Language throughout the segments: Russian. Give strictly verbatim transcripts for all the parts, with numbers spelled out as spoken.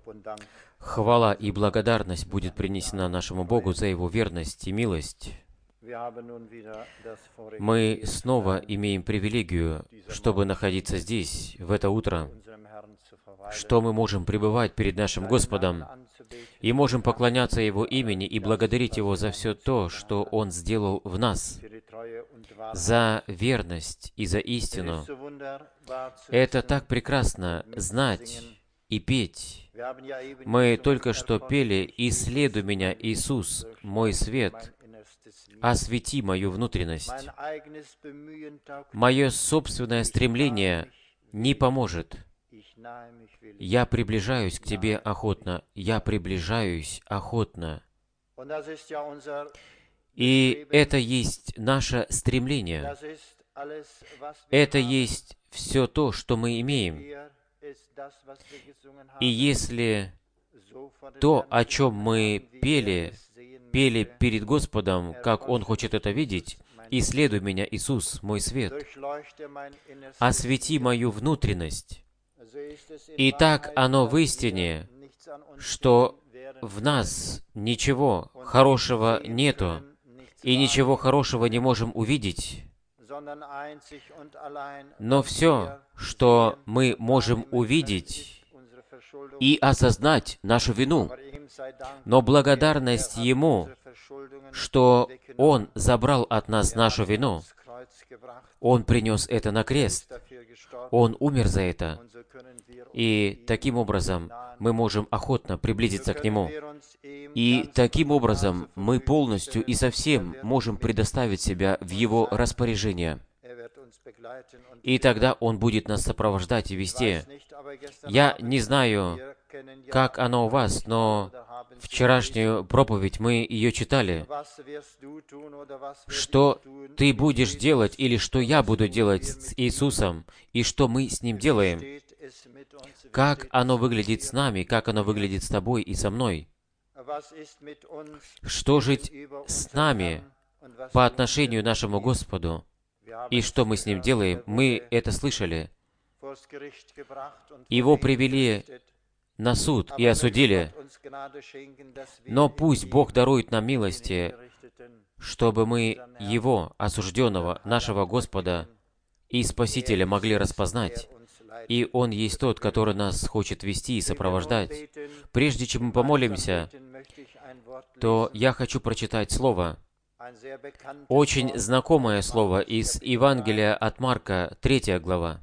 Хвала и благодарность будет принесена нашему Богу за Его верность и милость. Мы снова имеем привилегию, чтобы находиться здесь, в это утро, что мы можем пребывать перед нашим Господом и можем поклоняться Его имени и благодарить Его за все то, что Он сделал в нас, за верность и за истину. Это так прекрасно знать и петь. Мы только что пели «Исследуй меня, Иисус, мой свет, освети мою внутренность». Мое собственное стремление не поможет. Я приближаюсь к Тебе охотно, я приближаюсь охотно. И это есть наше стремление. Это есть все то, что мы имеем. И если то, о чем мы пели, пели перед Господом, как Он хочет это видеть, «Исследуй меня, Иисус, мой свет, освети мою внутренность». И так оно в истине, что в нас ничего хорошего нету, и ничего хорошего не можем увидеть. Но все, что мы можем увидеть и осознать нашу вину, но благодарность Ему, что Он забрал от нас нашу вину, Он принес это на крест, Он умер за это, и таким образом мы можем охотно приблизиться к Нему. И таким образом мы полностью и совсем можем предоставить себя в Его распоряжение. И тогда Он будет нас сопровождать и вести. Я не знаю, как оно у вас, но вчерашнюю проповедь мы ее читали. Что ты будешь делать, или что я буду делать с Иисусом, и что мы с Ним делаем. Как оно выглядит с нами, как оно выглядит с тобой и со мной. Что жить с нами по отношению к нашему Господу, и что мы с Ним делаем, мы это слышали. Его привели на суд и осудили. Но пусть Бог дарует нам милости, чтобы мы Его, осужденного, нашего Господа и Спасителя, могли распознать. И Он есть тот, который нас хочет вести и сопровождать. Прежде чем мы помолимся, то я хочу прочитать слово, очень знакомое слово из Евангелия от Марка, третья глава.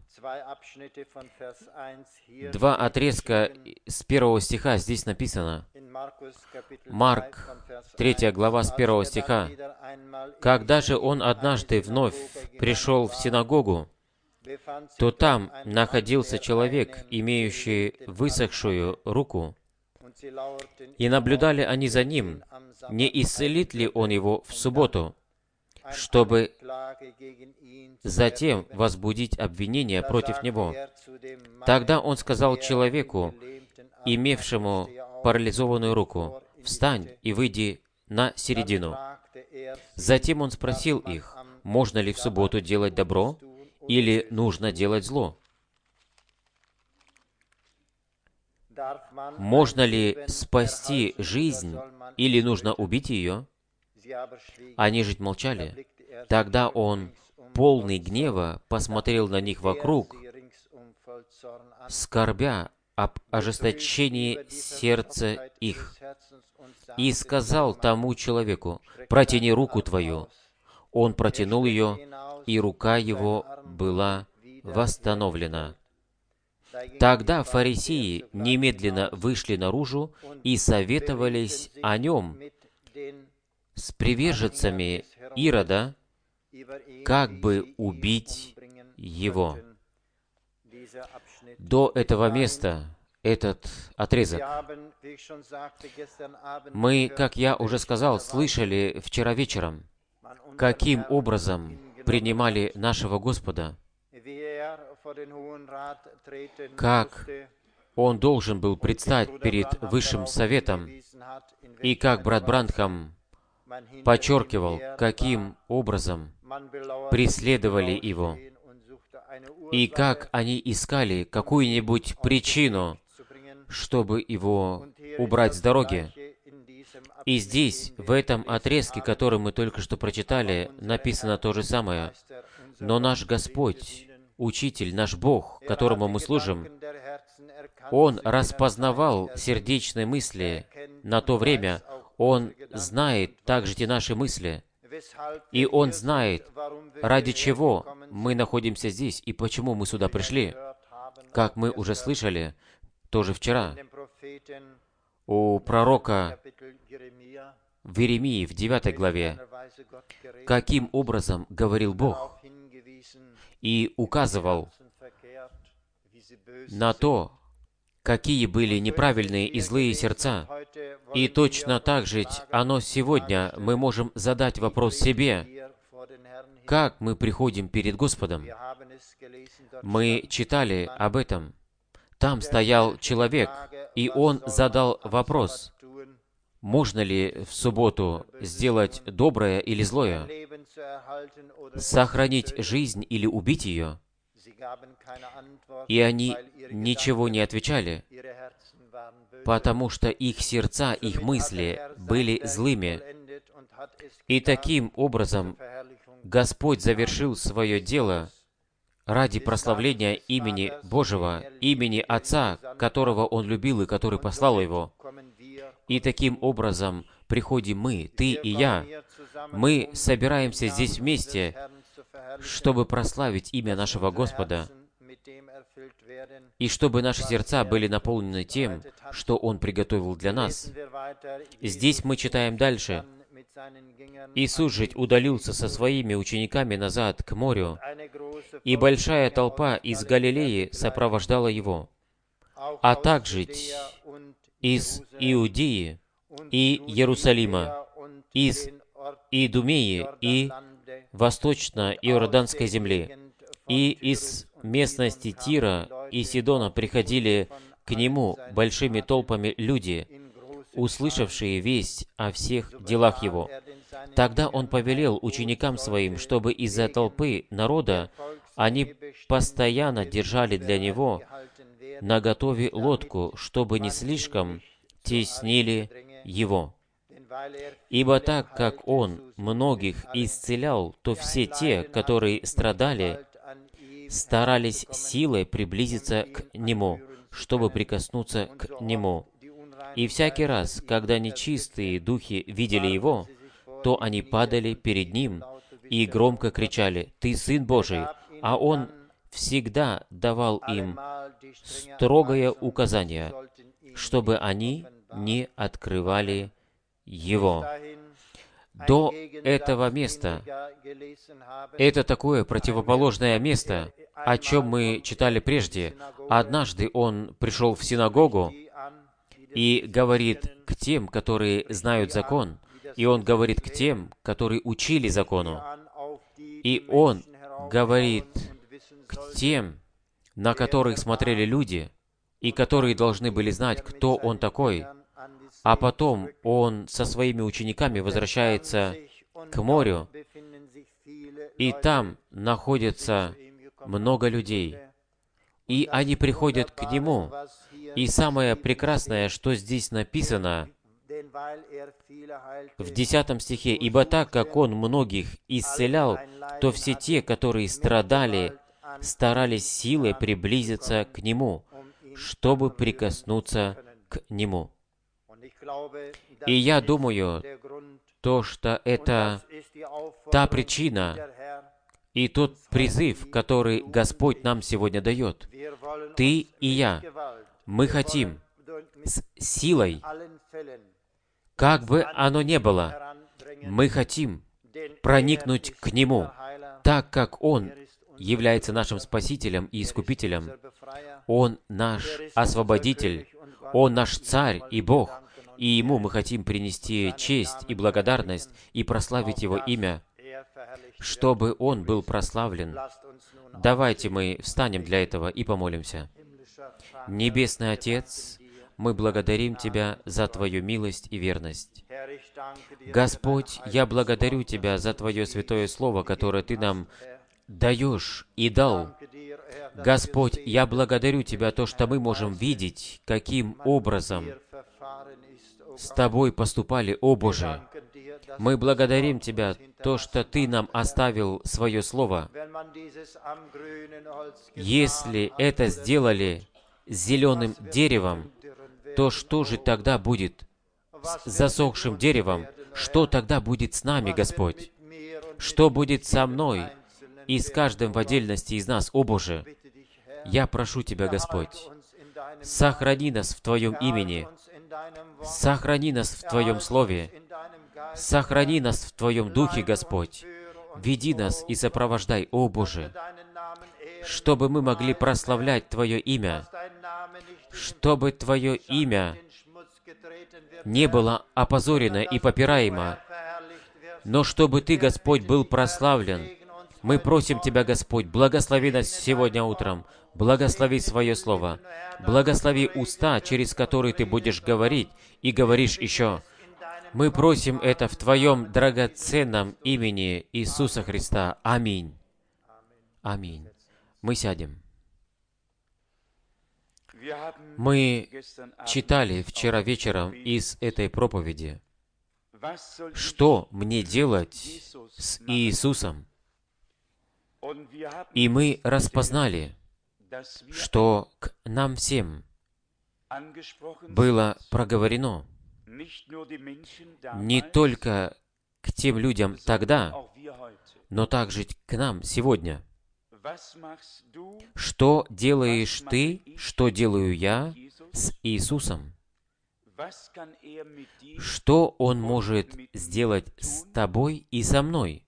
Два отрезка с первого стиха здесь написано. Марк, третья глава, с первого стиха. «Когда же он однажды вновь пришел в синагогу, то там находился человек, имеющий высохшую руку, и наблюдали они за ним, не исцелит ли он его в субботу, чтобы затем возбудить обвинение против него. Тогда он сказал человеку, имевшему парализованную руку, «Встань и выйди на середину». Затем он спросил их, можно ли в субботу делать добро или нужно делать зло? Можно ли спасти жизнь или нужно убить ее? Они же молчали. Тогда он, полный гнева, посмотрел на них вокруг, скорбя об ожесточении сердца их, и сказал тому человеку, «Протяни руку твою». Он протянул ее, и рука его была восстановлена. Тогда фарисеи немедленно вышли наружу и советовались о нем с приверженцами Ирода, как бы убить его. До этого места, этот отрезок, мы, как я уже сказал, слышали вчера вечером, каким образом принимали нашего Господа, как Он должен был предстать перед Высшим Советом, и как брат Бранхам подчеркивал, каким образом преследовали Его, и как они искали какую-нибудь причину, чтобы его убрать с дороги. И здесь, в этом отрезке, который мы только что прочитали, написано то же самое. Но наш Господь, Учитель, наш Бог, которому мы служим, Он распознавал сердечные мысли на то время. Он знает также те наши мысли. И Он знает, ради чего мы находимся здесь и почему мы сюда пришли. Как мы уже слышали, тоже вчера, у пророка в Иеремии в девятой главе, каким образом говорил Бог и указывал на то, какие были неправильные и злые сердца. И точно так же оно сегодня мы можем задать вопрос себе, как мы приходим перед Господом. Мы читали об этом. Там стоял человек, и он задал вопрос, можно ли в субботу сделать доброе или злое, сохранить жизнь или убить ее. И они ничего не отвечали, потому что их сердца, их мысли были злыми. И таким образом Господь завершил свое дело ради прославления имени Божьего, имени Отца, которого Он любил и который послал Его. И таким образом приходим мы, ты и я. Мы собираемся здесь вместе, чтобы прославить имя нашего Господа, и чтобы наши сердца были наполнены тем, что Он приготовил для нас. Здесь мы читаем дальше. Иисус же удалился со своими учениками назад к морю, и большая толпа из Галилеи сопровождала Его, а также из Иудеи и Иерусалима, из Идумеи и восточно-иорданской земли, и из местности Тира и Сидона приходили к Нему большими толпами люди, услышавшие весть о всех делах Его. Тогда Он повелел ученикам Своим, чтобы из-за толпы народа они постоянно держали для Него наготове лодку, чтобы не слишком теснили Его. Ибо так как Он многих исцелял, то все те, которые страдали, старались силой приблизиться к Нему, чтобы прикоснуться к Нему. И всякий раз, когда нечистые духи видели Его, то они падали перед Ним и громко кричали: «Ты Сын Божий!» А Он всегда давал им строгое указание, чтобы они не открывали Его. До этого места, это такое противоположное место, о чем мы читали прежде. Однажды Он пришел в синагогу и говорит к тем, которые знают закон, и Он говорит к тем, которые учили закону, и Он говорит к тем, на которых смотрели люди, и которые должны были знать, кто Он такой. А потом Он со своими учениками возвращается к морю, и там находится много людей, и они приходят к Нему. И самое прекрасное, что здесь написано в десятом стихе: «Ибо так, как Он многих исцелял, то все те, которые страдали, старались силой приблизиться к Нему, чтобы прикоснуться к Нему». И я думаю, то, что это та причина и тот призыв, который Господь нам сегодня дает. Ты и я, мы хотим с силой, как бы оно ни было, мы хотим проникнуть к Нему, так как Он является нашим Спасителем и Искупителем. Он наш Освободитель, Он наш Царь и Бог, и Ему мы хотим принести честь и благодарность и прославить Его имя, чтобы Он был прославлен. Давайте мы встанем для этого и помолимся. Небесный Отец, мы благодарим Тебя за Твою милость и верность. Господь, я благодарю Тебя за Твое святое Слово, которое Ты нам даешь и дал. Господь, я благодарю Тебя, то, что мы можем видеть, каким образом с Тобой поступали, о Боже. Мы благодарим Тебя, то, что Ты нам оставил Свое Слово. Если это сделали с зеленым деревом, то что же тогда будет с засохшим деревом? Что тогда будет с нами, Господь? Что будет со мной и с каждым в отдельности из нас, о Боже? Я прошу Тебя, Господь, сохрани нас в Твоем имени, сохрани нас в Твоем Слове, сохрани нас в Твоем Духе, Господь. Веди нас и сопровождай, о Боже, чтобы мы могли прославлять Твое имя, чтобы Твое имя не было опозорено и попираемо, но чтобы Ты, Господь, был прославлен. Мы просим Тебя, Господь, благослови нас сегодня утром, благослови Свое Слово, благослови уста, через которые Ты будешь говорить, и говоришь еще. Мы просим это в Твоем драгоценном имени Иисуса Христа. Аминь. Аминь. Мы сядем. Мы читали вчера вечером из этой проповеди, что мне делать с Иисусом. И мы распознали, что к нам всем было проговорено, не только к тем людям тогда, но также к нам сегодня. Что делаешь ты, что делаю я с Иисусом? Что Он может сделать с тобой и со мной?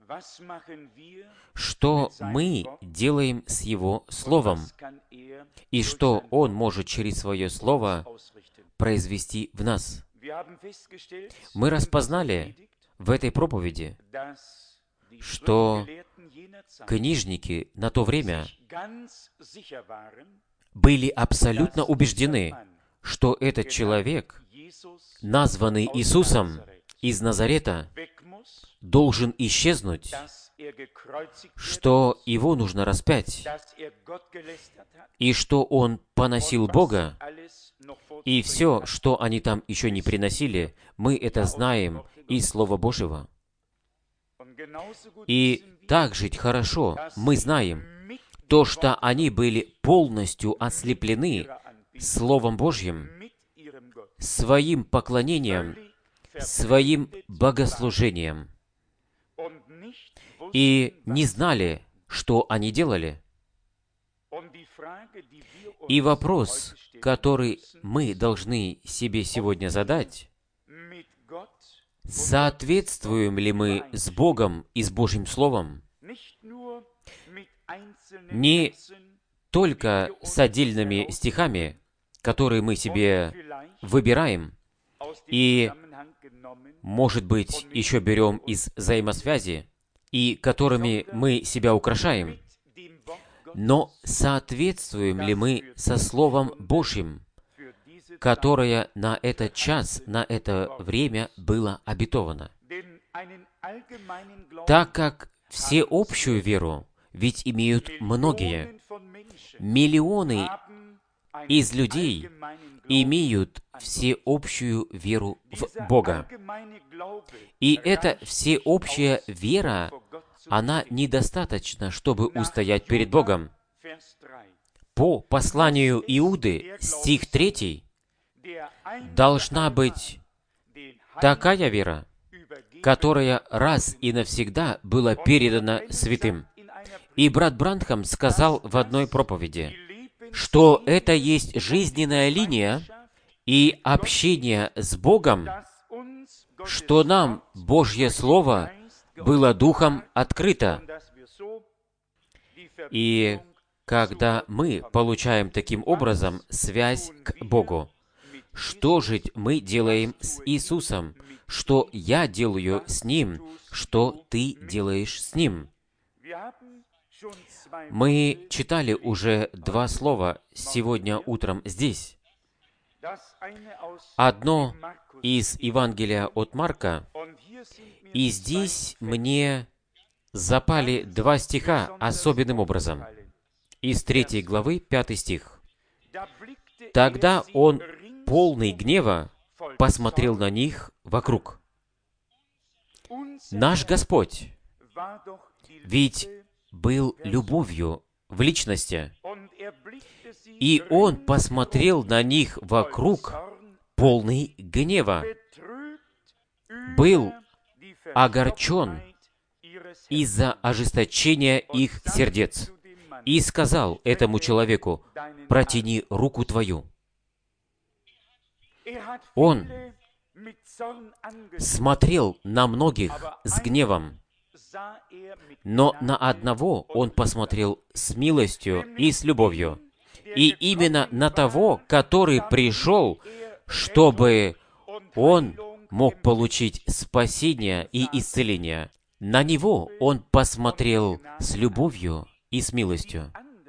Что мы делаем с Его Словом? И что Он может через Свое Слово произвести в нас? Мы распознали в этой проповеди, что книжники на то время были абсолютно убеждены, что этот человек, названный Иисусом из Назарета, должен исчезнуть, что его нужно распять, и что он поносил Бога, и все, что они там еще не приносили, мы это знаем из Слова Божьего. И так жить хорошо, мы знаем, то, что они были полностью ослеплены Словом Божьим, своим поклонением, своим богослужением, и не знали, что они делали. И вопрос, который мы должны себе сегодня задать, соответствуем ли мы с Богом и с Божьим Словом? Не только с отдельными стихами, которые мы себе выбираем, и, может быть, еще берем из взаимосвязи, и которыми мы себя украшаем, но соответствуем ли мы со Словом Божьим, которое на этот час, на это время было обетовано? Так как всеобщую веру ведь имеют многие, миллионы из людей имеют всеобщую веру в Бога. И эта всеобщая вера, она недостаточна, чтобы устоять перед Богом. По посланию Иуды, стих третий, должна быть такая вера, которая раз и навсегда была передана святым. И брат Бранхам сказал в одной проповеди, что это есть жизненная линия и общение с Богом, что нам Божье Слово было Духом открыто. И когда мы получаем таким образом связь к Богу, что же мы делаем с Иисусом? Что я делаю с Ним? Что ты делаешь с Ним? Мы читали уже два слова сегодня утром здесь. Одно из Евангелия от Марка, и здесь мне запали два стиха особенным образом. Из третьей главы, пятый стих. «Тогда он, полный гнева, посмотрел на них вокруг». Наш Господь ведь был любовью в личности, и Он посмотрел на них вокруг, полный гнева, был огорчен из-за ожесточения их сердец, и сказал этому человеку: «Протяни руку твою». Он смотрел на многих с гневом, но на одного он посмотрел с милостью и с любовью. И именно на того, который пришел, чтобы он мог получить спасение и исцеление. На него он посмотрел с любовью и с милостью.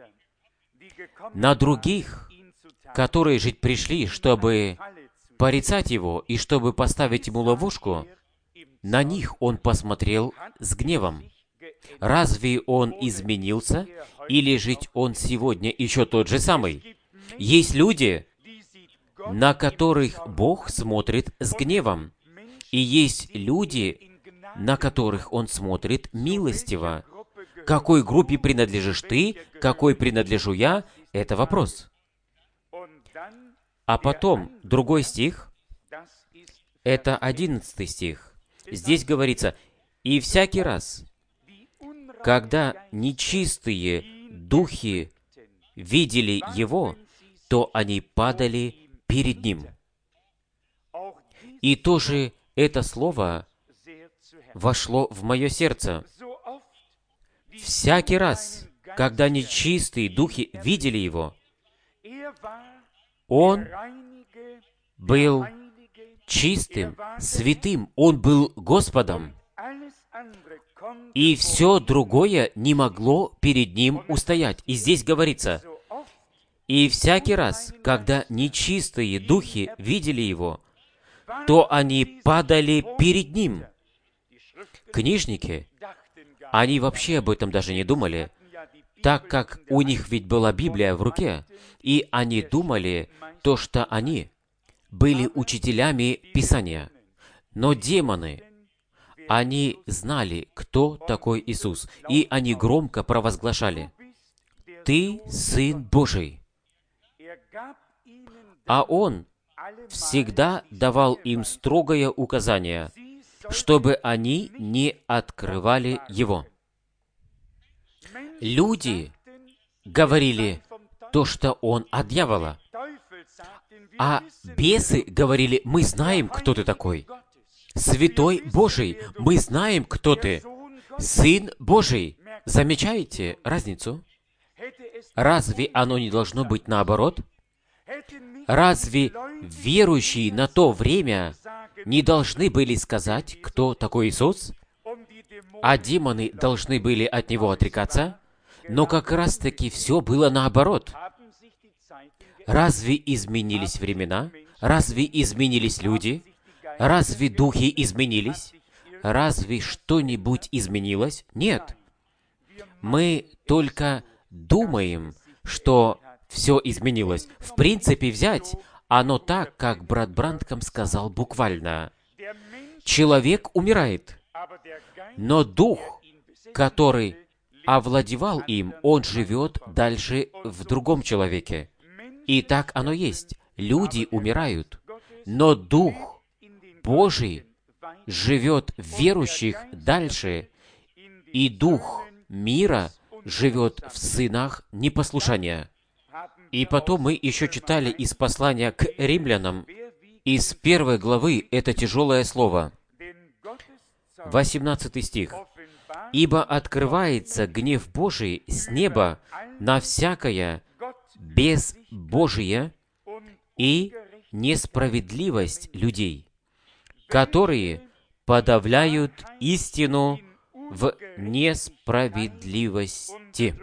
На других, которые же пришли, чтобы порицать его и чтобы поставить ему ловушку, на них он посмотрел с гневом. Разве он изменился, или же он сегодня еще тот же самый? Есть люди, на которых Бог смотрит с гневом, и есть люди, на которых Он смотрит милостиво. Какой группе принадлежишь ты, какой принадлежу я, это вопрос. А потом, другой стих, это одиннадцатый стих. Здесь говорится: «И всякий раз, когда нечистые духи видели Его, то они падали перед Ним». И тоже это слово вошло в мое сердце. Всякий раз, когда нечистые духи видели Его, Он был чистым, святым, Он был Господом, и все другое не могло перед Ним устоять. И здесь говорится: «И всякий раз, когда нечистые духи видели Его, то они падали перед Ним». Книжники, они вообще об этом даже не думали, так как у них ведь была Библия в руке, и они думали то, что они были учителями Писания. Но демоны, они знали, кто такой Иисус, и они громко провозглашали: «Ты Сын Божий». А Он всегда давал им строгое указание, чтобы они не открывали Его. Люди говорили то, что Он от дьявола, а бесы говорили: «Мы знаем, кто ты такой. Святой Божий, мы знаем, кто ты. Сын Божий». Замечаете разницу? Разве оно не должно быть наоборот? Разве верующие на то время не должны были сказать, кто такой Иисус? А демоны должны были от Него отрекаться? Но как раз-таки все было наоборот. Разве изменились времена? Разве изменились люди? Разве духи изменились? Разве что-нибудь изменилось? Нет. Мы только думаем, что все изменилось. В принципе, взять оно так, как брат Бранкам сказал буквально. Человек умирает, но дух, который овладевал им, он живет дальше в другом человеке. И так оно есть. Люди умирают, но Дух Божий живет в верующих дальше, и Дух мира живет в сынах непослушания. И потом мы еще читали из послания к римлянам, из первой главы, это тяжелое слово, восемнадцатый стих. «Ибо открывается гнев Божий с неба на всякое безбожие и несправедливость людей, которые подавляют истину в несправедливости».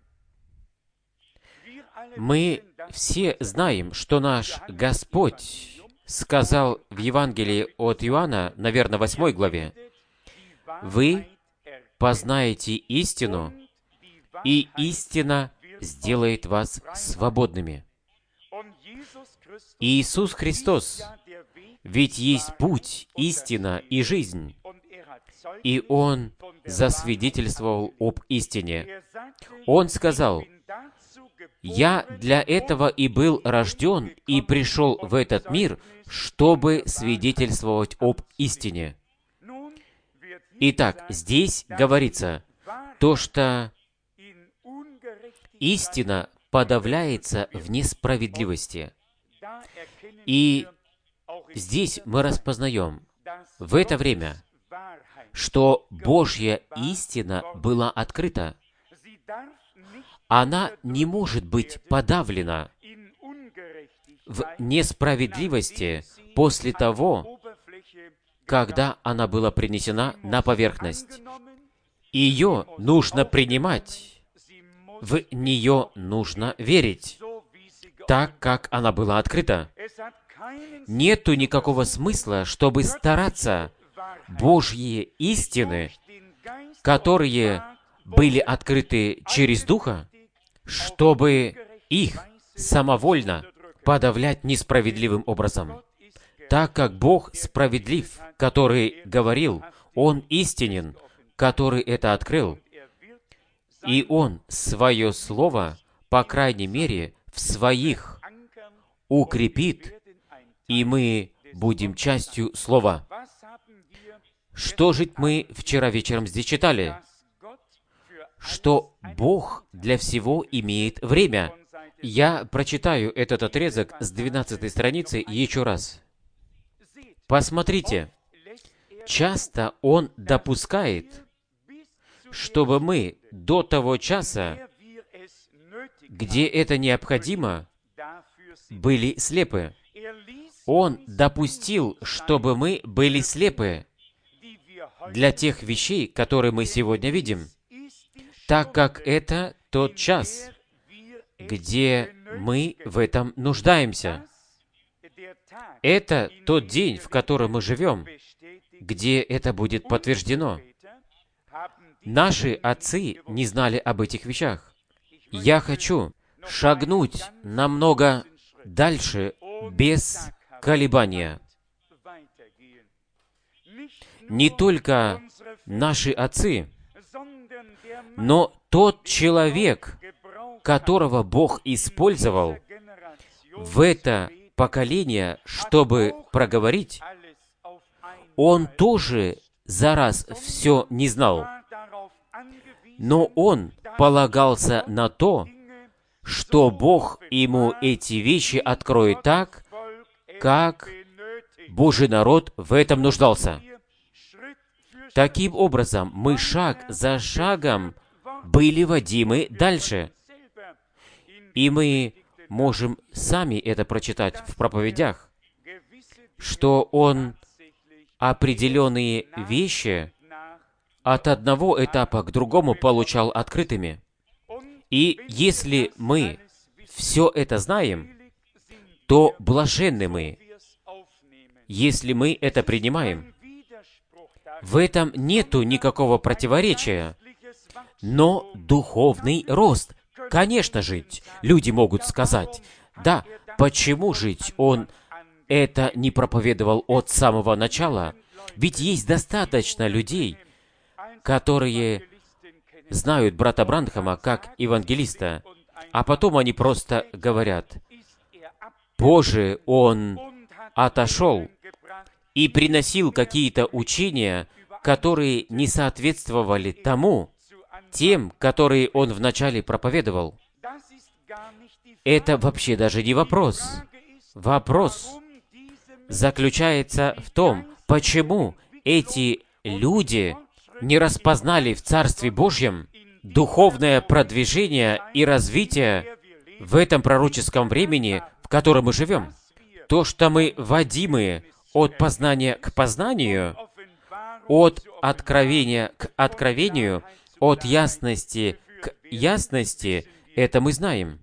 Мы все знаем, что наш Господь сказал в Евангелии от Иоанна, наверное, восьмой главе: «Вы познаете истину, и истина сделает вас свободными. Иисус Христос, ведь есть путь, истина и жизнь, и Он засвидетельствовал об истине. Он сказал: «Я для этого и был рожден, и пришел в этот мир, чтобы свидетельствовать об истине». Итак, здесь говорится то, что истина подавляется в несправедливости. И здесь мы распознаем в это время, что Божья истина была открыта. Она не может быть подавлена в несправедливости после того, когда она была принесена на поверхность. Ее нужно принимать, в нее нужно верить, так как она была открыта. Нету никакого смысла, чтобы стараться Божьи истины, которые были открыты через Духа, чтобы их самовольно подавлять несправедливым образом. Так как Бог справедлив, который говорил, Он истинен, который это открыл, и Он свое слово, по крайней мере, в своих укрепит, и мы будем частью слова. Что же мы вчера вечером здесь читали? Что Бог для всего имеет время. Я прочитаю этот отрезок с двенадцатой страницы еще раз. Посмотрите, часто Он допускает, чтобы мы до того часа, где это необходимо, были слепы. Он допустил, чтобы мы были слепы для тех вещей, которые мы сегодня видим, так как это тот час, где мы в этом нуждаемся. Это тот день, в котором мы живем, где это будет подтверждено. Наши отцы не знали об этих вещах. Я хочу шагнуть намного дальше без колебания. Не только наши отцы, но тот человек, которого Бог использовал в это поколение, чтобы проговорить, он тоже за раз все не знал. Но он полагался на то, что Бог ему эти вещи откроет так, как Божий народ в этом нуждался. Таким образом, мы шаг за шагом были водимы дальше. И мы можем сами это прочитать в проповедях, что Он определенные вещи от одного этапа к другому получал открытыми. И если мы все это знаем, то блаженны мы, если мы это принимаем. В этом нету никакого противоречия. Но духовный рост, конечно, жить. Люди могут сказать: да, почему жить? Он это не проповедовал от самого начала. Ведь есть достаточно людей, которые знают брата Бранхама как евангелиста, а потом они просто говорят: «Боже, он отошел и приносил какие-то учения, которые не соответствовали тому, тем, которые он вначале проповедовал». Это вообще даже не вопрос. Вопрос заключается в том, почему эти люди не распознали в Царстве Божьем духовное продвижение и развитие в этом пророческом времени, в котором мы живем. То, что мы водимы от познания к познанию, от откровения к откровению, от ясности к ясности, это мы знаем.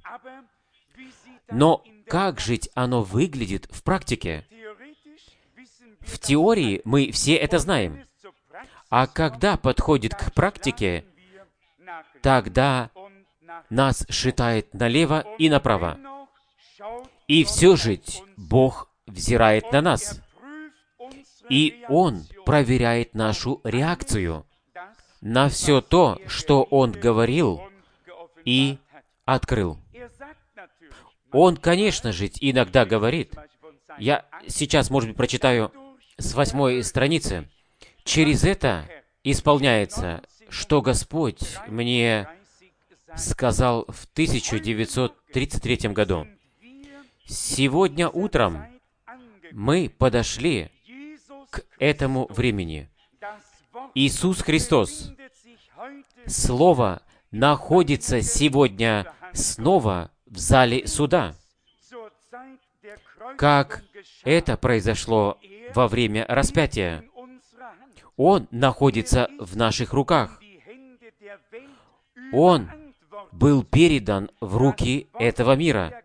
Но как жить оно выглядит в практике? В теории мы все это знаем. А когда подходит к практике, тогда нас шатает налево и направо. И все же Бог взирает на нас, и Он проверяет нашу реакцию на все то, что Он говорил и открыл. Он, конечно же, иногда говорит, я сейчас, может быть, прочитаю с восьмой страницы, через это исполняется, что Господь мне сказал в тысяча девятьсот тридцать третьем году. Сегодня утром мы подошли к этому времени. Иисус Христос, Слово, находится сегодня снова в зале суда, как это произошло во время распятия. Он находится в наших руках. Он был передан в руки этого мира.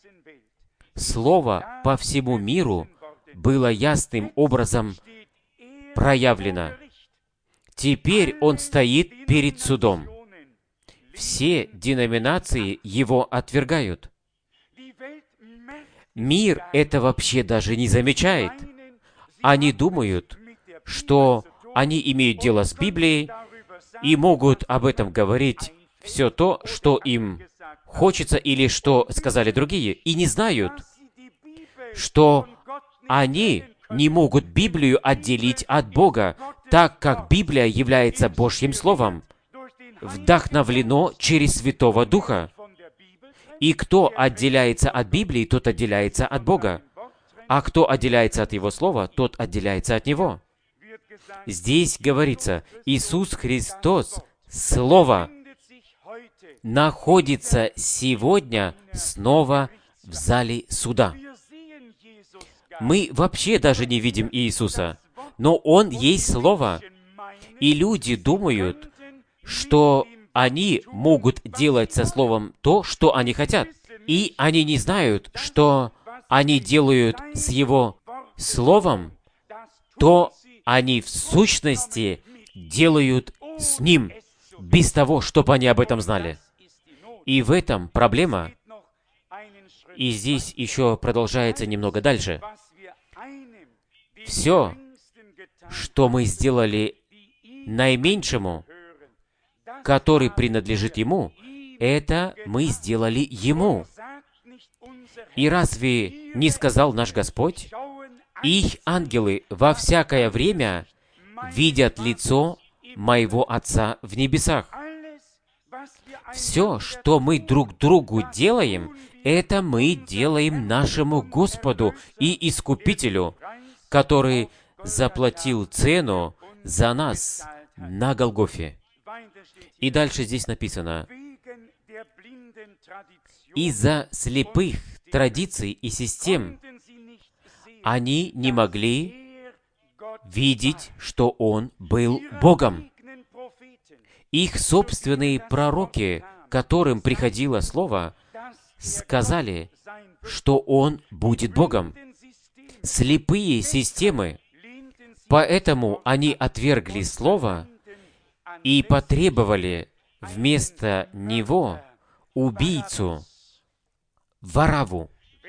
Слово по всему миру было ясным образом проявлено. Теперь он стоит перед судом. Все деноминации его отвергают. Мир это вообще даже не замечает. Они думают, что они имеют дело с Библией и могут об этом говорить все то, что им хочется или что сказали другие, и не знают, что они не могут Библию отделить от Бога, так как Библия является Божьим Словом, вдохновлено через Святого Духа. И кто отделяется от Библии, тот отделяется от Бога. А кто отделяется от Его Слова, тот отделяется от Него. Здесь говорится, Иисус Христос, Слово, находится сегодня снова в зале суда. Мы вообще даже не видим Иисуса, но Он есть Слово. И люди думают, что они могут делать со Словом то, что они хотят. И они не знают, что они делают с Его Словом, то они в сущности делают с Ним, без того, чтобы они об этом знали. И в этом проблема. И здесь еще продолжается немного дальше. Все, что мы сделали наименьшему, который принадлежит Ему, это мы сделали Ему. И разве не сказал наш Господь, «Их ангелы во всякое время видят лицо Моего Отца в небесах». Все, что мы друг другу делаем, это мы делаем нашему Господу и Искупителю, который заплатил цену за нас на Голгофе. И дальше здесь написано, «Из-за слепых традиций и систем они не могли видеть, что Он был Богом». Их собственные пророки, которым приходило Слово, сказали, что Он будет Богом. Слепые системы, поэтому они отвергли Слово и потребовали вместо Него убийцу, Варавву.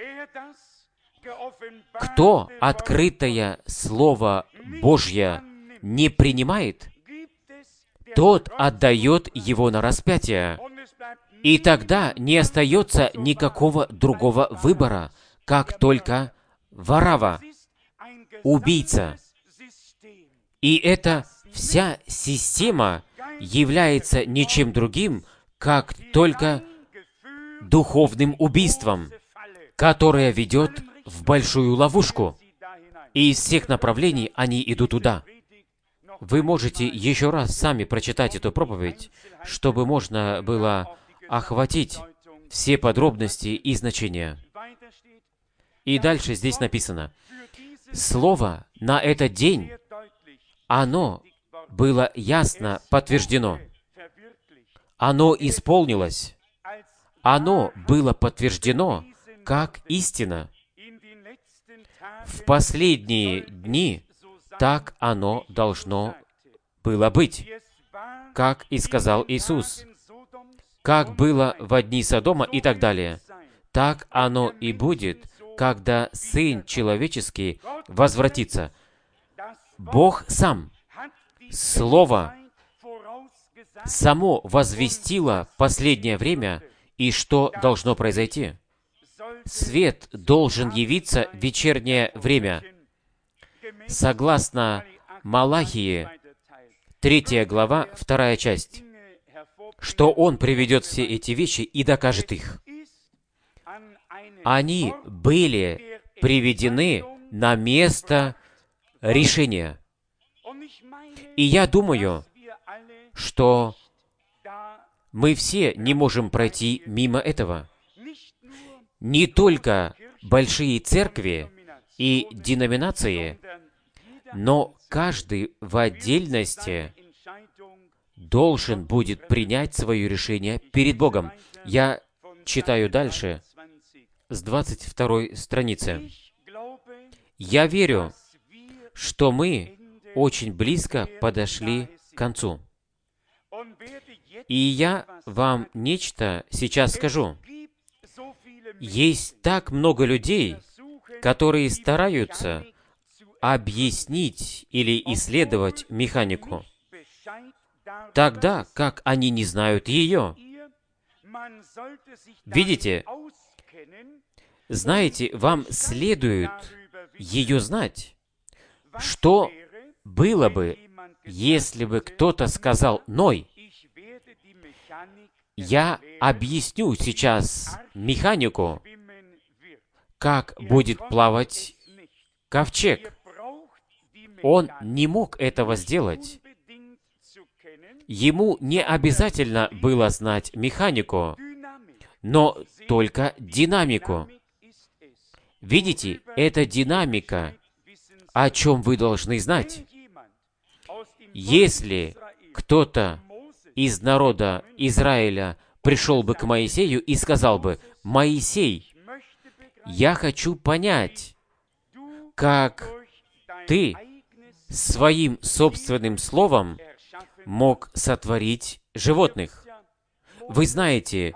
Кто открытое Слово Божье не принимает, тот отдает его на распятие. И тогда не остается никакого другого выбора, как только Варавва, убийца. И эта вся система является ничем другим, как только духовным убийством, которое ведет в большую ловушку. И из всех направлений они идут туда. Вы можете еще раз сами прочитать эту проповедь, чтобы можно было охватить все подробности и значения. И дальше здесь написано, Слово на этот день, оно было ясно подтверждено. Оно исполнилось. Оно было подтверждено как истина. В последние дни так оно должно было быть, как и сказал Иисус. Как было в дни Содома и так далее, так оно и будет, когда Сын Человеческий возвратится. Бог сам, Слово, само возвестило последнее время и что должно произойти. Свет должен явиться в вечернее время. Согласно Малахии, третья глава, вторая часть, что Он приведет все эти вещи и докажет их. Они были приведены на место решения. И я думаю, что мы все не можем пройти мимо этого. Не только большие церкви и деноминации, но каждый в отдельности должен будет принять свое решение перед Богом. Я читаю дальше, с двадцать второй страницы. «Я верю, что мы очень близко подошли к концу. И я вам нечто сейчас скажу. Есть так много людей, которые стараются объяснить или исследовать механику, тогда как они не знают ее. Видите, знаете, вам следует ее знать. Что было бы, если бы кто-то сказал: «Ной, я объясню сейчас механику, как будет плавать ковчег». Он не мог этого сделать. Ему не обязательно было знать механику, но только динамику. Видите, это динамика, о чем вы должны знать. Если кто-то из народа Израиля пришел бы к Моисею и сказал бы: «Моисей, я хочу понять, как ты своим собственным словом мог сотворить животных». Вы знаете,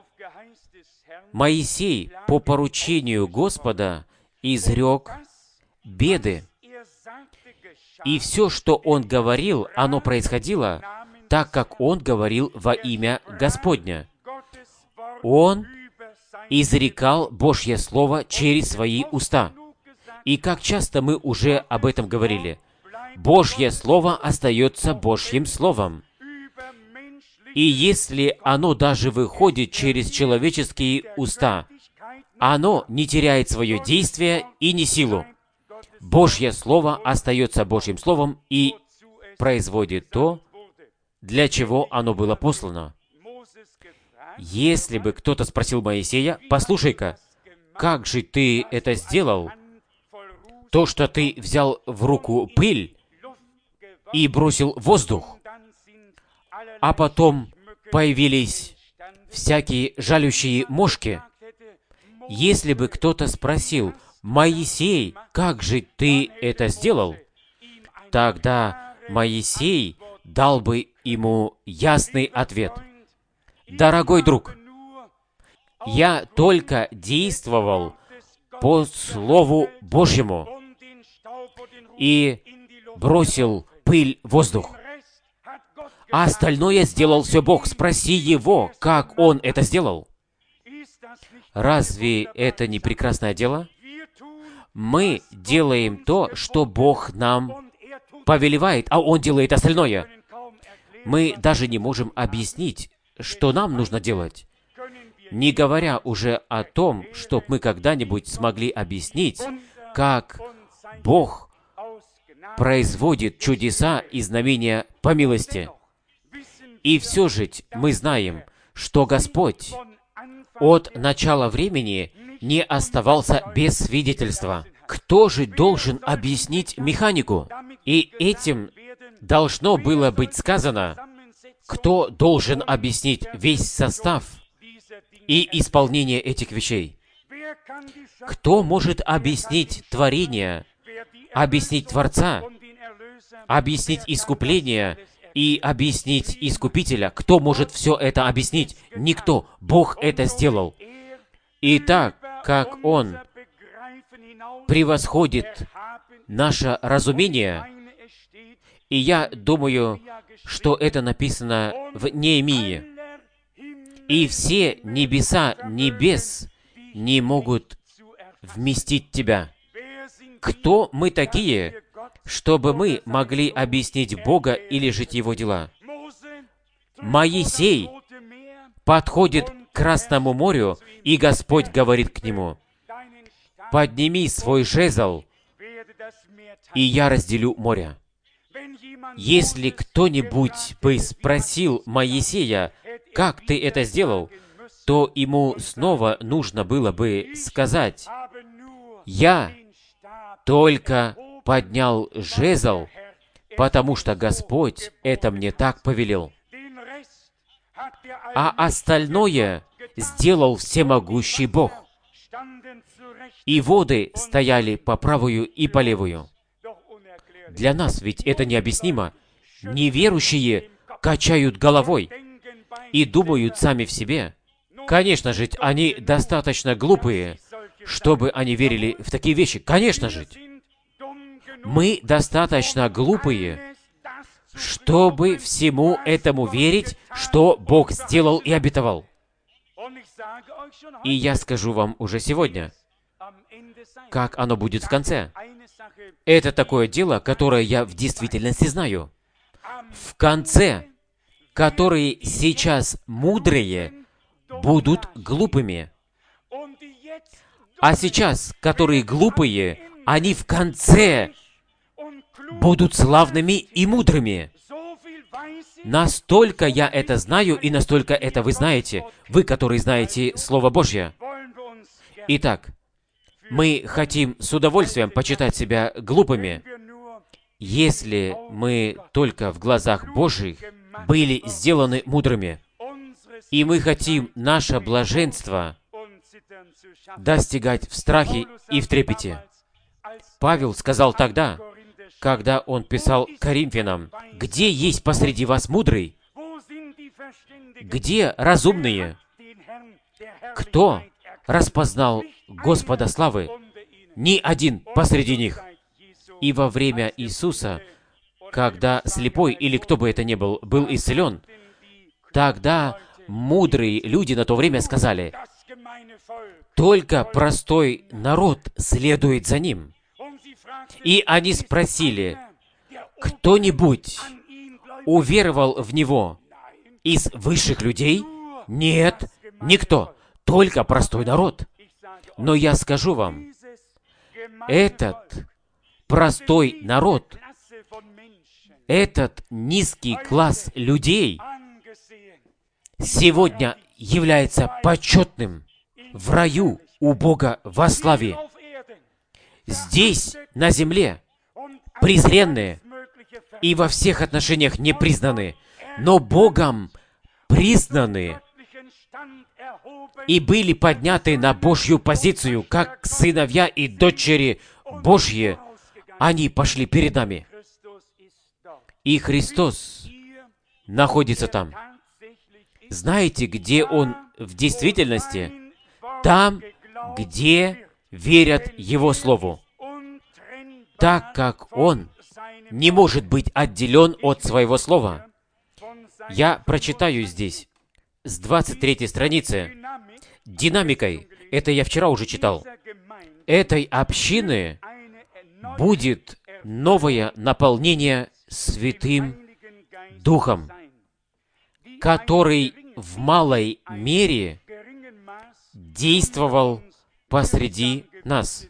Моисей по поручению Господа изрек беды. И все, что он говорил, оно происходило так, как он говорил во имя Господня. Он изрекал Божье Слово через свои уста. И как часто мы уже об этом говорили, Божье Слово остается Божьим Словом. И если оно даже выходит через человеческие уста, оно не теряет свое действие и не силу. Божье Слово остается Божьим Словом и производит то, для чего оно было послано. Если бы кто-то спросил Моисея: «Послушай-ка, как же ты это сделал? То, что ты взял в руку пыль и бросил в воздух, а потом появились всякие жалющие мошки». Если бы кто-то спросил: «Моисей, как же ты это сделал?», тогда Моисей дал бы ему ясный ответ: «Дорогой друг, я только действовал по Слову Божьему и бросил пыль в воздух. А остальное сделал все Бог. Спроси Его, как Он это сделал». Разве это не прекрасное дело? Мы делаем то, что Бог нам повелевает, а Он делает остальное. Мы даже не можем объяснить, что нам нужно делать, не говоря уже о том, чтобы мы когда-нибудь смогли объяснить, как Бог производит чудеса и знамения по милости. И все же мы знаем, что Господь от начала времени не оставался без свидетельства. Кто же должен объяснить механику? И этим должно было быть сказано, кто должен объяснить весь состав и исполнение этих вещей. Кто может объяснить творение, объяснить Творца объяснить искупление и объяснить Искупителя. Кто может все это объяснить? Никто. Бог это сделал. И так, как Он превосходит наше разумение, и я думаю, что это написано в Неемии, и все небеса небес не могут вместить Тебя. Кто мы такие, чтобы мы могли объяснить Бога или жить Его дела? Моисей подходит к Красному морю, и Господь говорит к нему: «Подними свой жезл, и я разделю море». Если кто-нибудь бы спросил Моисея, как ты это сделал, то ему снова нужно было бы сказать: «Я только поднял жезл, потому что Господь это мне так повелел». А остальное сделал всемогущий Бог. И воды стояли по правую и по левую. Для нас ведь это необъяснимо. Неверующие качают головой и думают сами в себе. Конечно же, они достаточно глупые, чтобы они верили в такие вещи. Конечно же. Мы достаточно глупые, чтобы всему этому верить, что Бог сделал и обетовал. И я скажу вам уже сегодня, как оно будет в конце. Это такое дело, которое я в действительности знаю. В конце, которые сейчас мудрые, будут глупыми. А сейчас, которые глупые, они в конце будут славными и мудрыми. Настолько я это знаю, и настолько это вы знаете, вы, которые знаете Слово Божье. Итак, мы хотим с удовольствием почитать себя глупыми, если мы только в глазах Божьих были сделаны мудрыми. И мы хотим наше блаженство достигать в страхе и в трепете. Павел сказал тогда, когда он писал Коринфянам: «Где есть посреди вас мудрый? Где разумные? Кто распознал Господа славы? Ни один посреди них». И во время Иисуса, когда слепой, или кто бы это ни был, был исцелен, тогда мудрые люди на то время сказали: «Только простой народ следует за ним». И они спросили: «Кто-нибудь уверовал в Него из высших людей?» Нет, никто, только простой народ. Но я скажу вам, этот простой народ, этот низкий класс людей сегодня является почетным в раю у Бога во славе. Здесь, на земле, презренные и во всех отношениях не признаны, но Богом признаны и были подняты на Божью позицию, как сыновья и дочери Божьи. Они пошли перед нами. И Христос находится там. Знаете, где Он в действительности? Там, где верят Его Слову. Так как Он не может быть отделен от Своего Слова. Я прочитаю здесь, с двадцать третьей страницы, динамикой, это я вчера уже читал, этой общины будет новое наполнение Святым Духом, который в малой мере действовал посреди нас.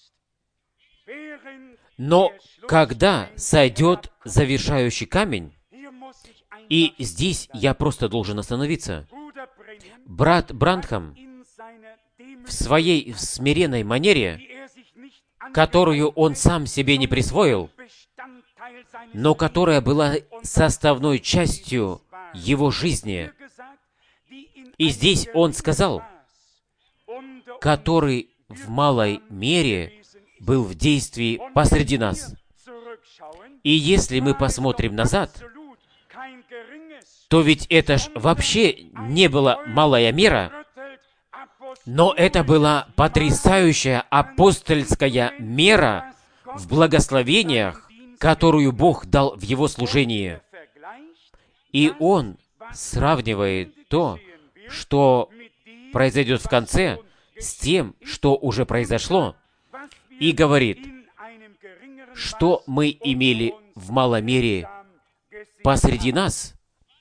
Но когда сойдет завершающий камень, и здесь я просто должен остановиться, брат Бранхам в своей смиренной манере, которую он сам себе не присвоил, но которая была составной частью его жизни, и здесь он сказал, который в малой мере был в действии посреди нас. И если мы посмотрим назад, то ведь это ж вообще не была малая мера, но это была потрясающая апостольская мера в благословениях, которую Бог дал в Его служении. И Он сравнивает то, что произойдет в конце, с тем, что уже произошло, и говорит, что мы имели в малой мере посреди нас,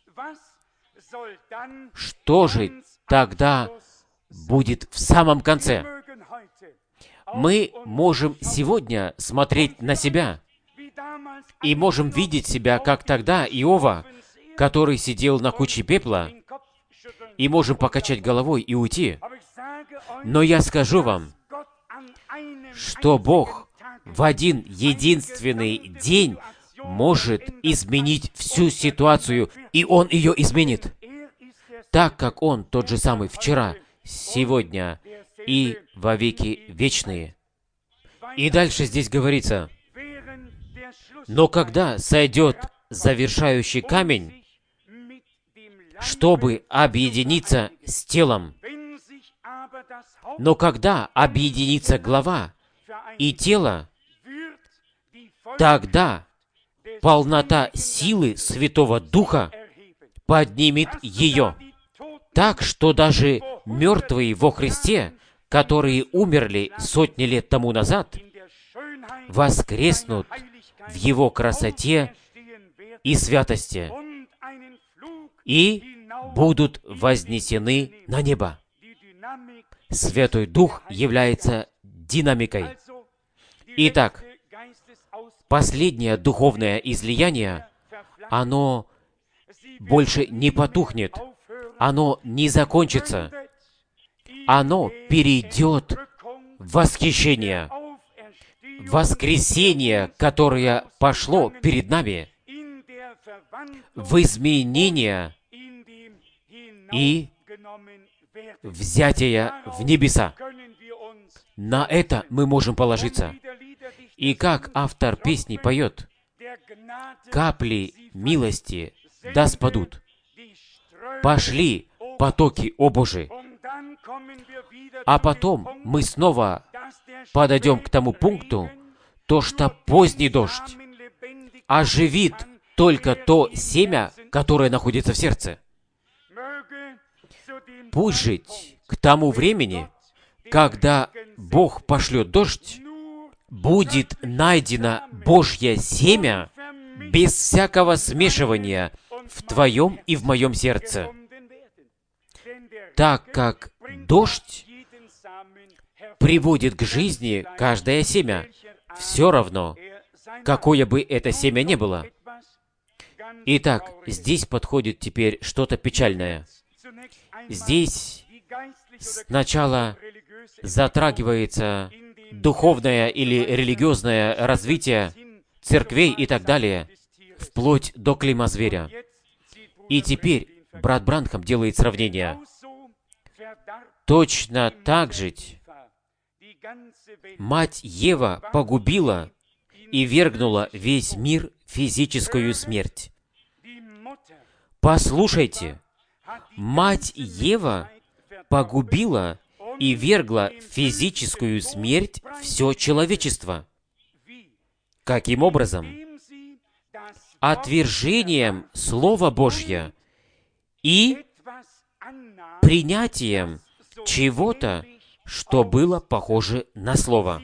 что же тогда будет в самом конце? Мы можем сегодня смотреть на себя и можем видеть себя, как тогда Иова, который сидел на куче пепла, и можем покачать головой и уйти. Но я скажу вам, что Бог в один единственный день может изменить всю ситуацию, и Он ее изменит, так как Он тот же самый вчера, сегодня и во веки вечные. И дальше здесь говорится, но когда сойдет завершающий камень, чтобы объединиться с телом, но когда объединится глава и тело, тогда полнота силы Святого Духа поднимет ее, так что даже мертвые во Христе, которые умерли сотни лет тому назад, воскреснут в Его красоте и святости и будут вознесены на небо. Святой Дух является динамикой. Итак, последнее духовное излияние, оно больше не потухнет, оно не закончится, оно перейдет в восхищение, воскресение, которое пошло перед нами, в изменение и взятие в небеса. На это мы можем положиться. И как автор песни поет, «Капли милости да спадут, пошли потоки, о Боже». А потом мы снова подойдем к тому пункту, то, что поздний дождь оживит только то семя, которое находится в сердце. Пусть жить к тому времени, когда Бог пошлет дождь, будет найдено Божье семя без всякого смешивания в твоем и в моем сердце. Так как дождь приводит к жизни каждое семя, все равно, какое бы это семя ни было. Итак, здесь подходит теперь что-то печальное. Здесь сначала затрагивается духовное или религиозное развитие церквей и так далее, вплоть до клейма зверя. И теперь брат Бранхам делает сравнение. Точно так же мать Ева погубила и вергнула весь мир в физическую смерть. Послушайте, мать Ева погубила и вергла в физическую смерть все человечество. Каким образом? Отвержением Слова Божьего и принятием чего-то, что было похоже на Слово.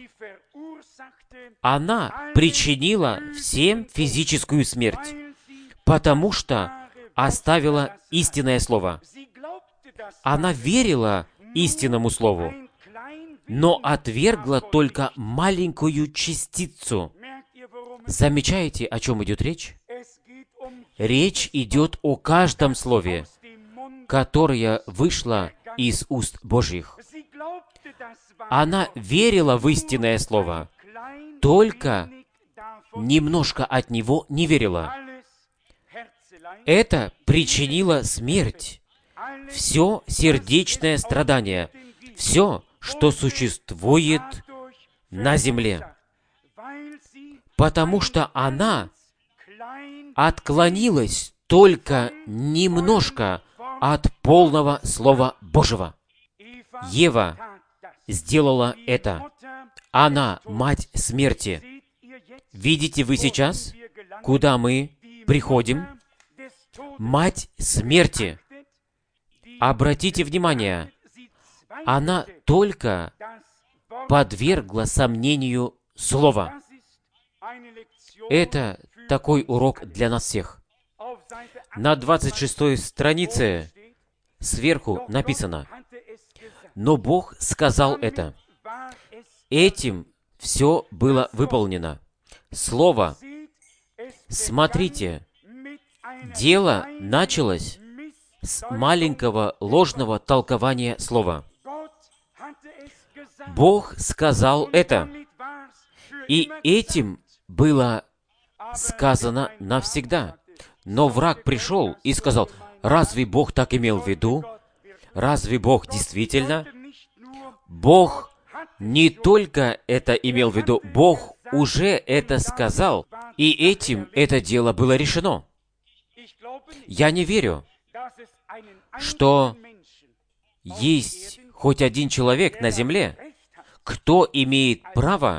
Она причинила всем физическую смерть, потому что оставила истинное Слово. Она верила истинному Слову, но отвергла только маленькую частицу. Замечаете, о чем идет речь? Речь идет о каждом слове, которое вышло из уст Божьих. Она верила в истинное Слово, только немножко от него не верила. Это причинило смерть, все сердечное страдание, все, что существует на земле, потому что она отклонилась только немножко от полного Слова Божьего. Ева сделала это. Она мать смерти. Видите вы сейчас, куда мы приходим? Мать смерти. Обратите внимание, она только подвергла сомнению Слово. Это такой урок для нас всех. На двадцать шестой странице сверху написано: «Но Бог сказал это». Этим все было выполнено. Слово. Смотрите, дело началось с маленького ложного толкования слова. Бог сказал это. И этим было сказано навсегда. Но враг пришел и сказал: разве Бог так имел в виду? Разве Бог действительно? Бог не только это имел в виду, Бог уже это сказал, и этим это дело было решено. Я не верю, что есть хоть один человек на земле, кто имеет право,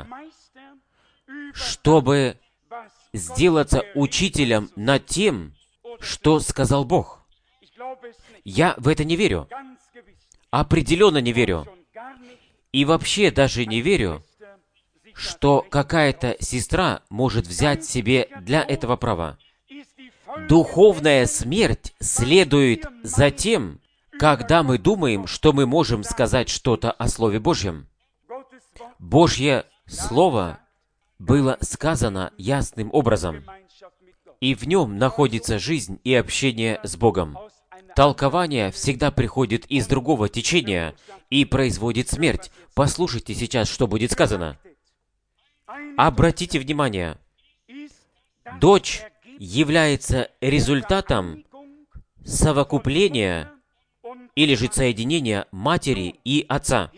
чтобы сделаться учителем над тем, что сказал Бог. Я в это не верю. Определенно не верю. И вообще даже не верю, что какая-то сестра может взять себе для этого право. Духовная смерть следует за тем, когда мы думаем, что мы можем сказать что-то о Слове Божьем. Божье Слово было сказано ясным образом, и в нем находится жизнь и общение с Богом. Толкование всегда приходит из другого течения и производит смерть. Послушайте сейчас, что будет сказано. Обратите внимание, дочь является результатом совокупления или же соединения матери и отца.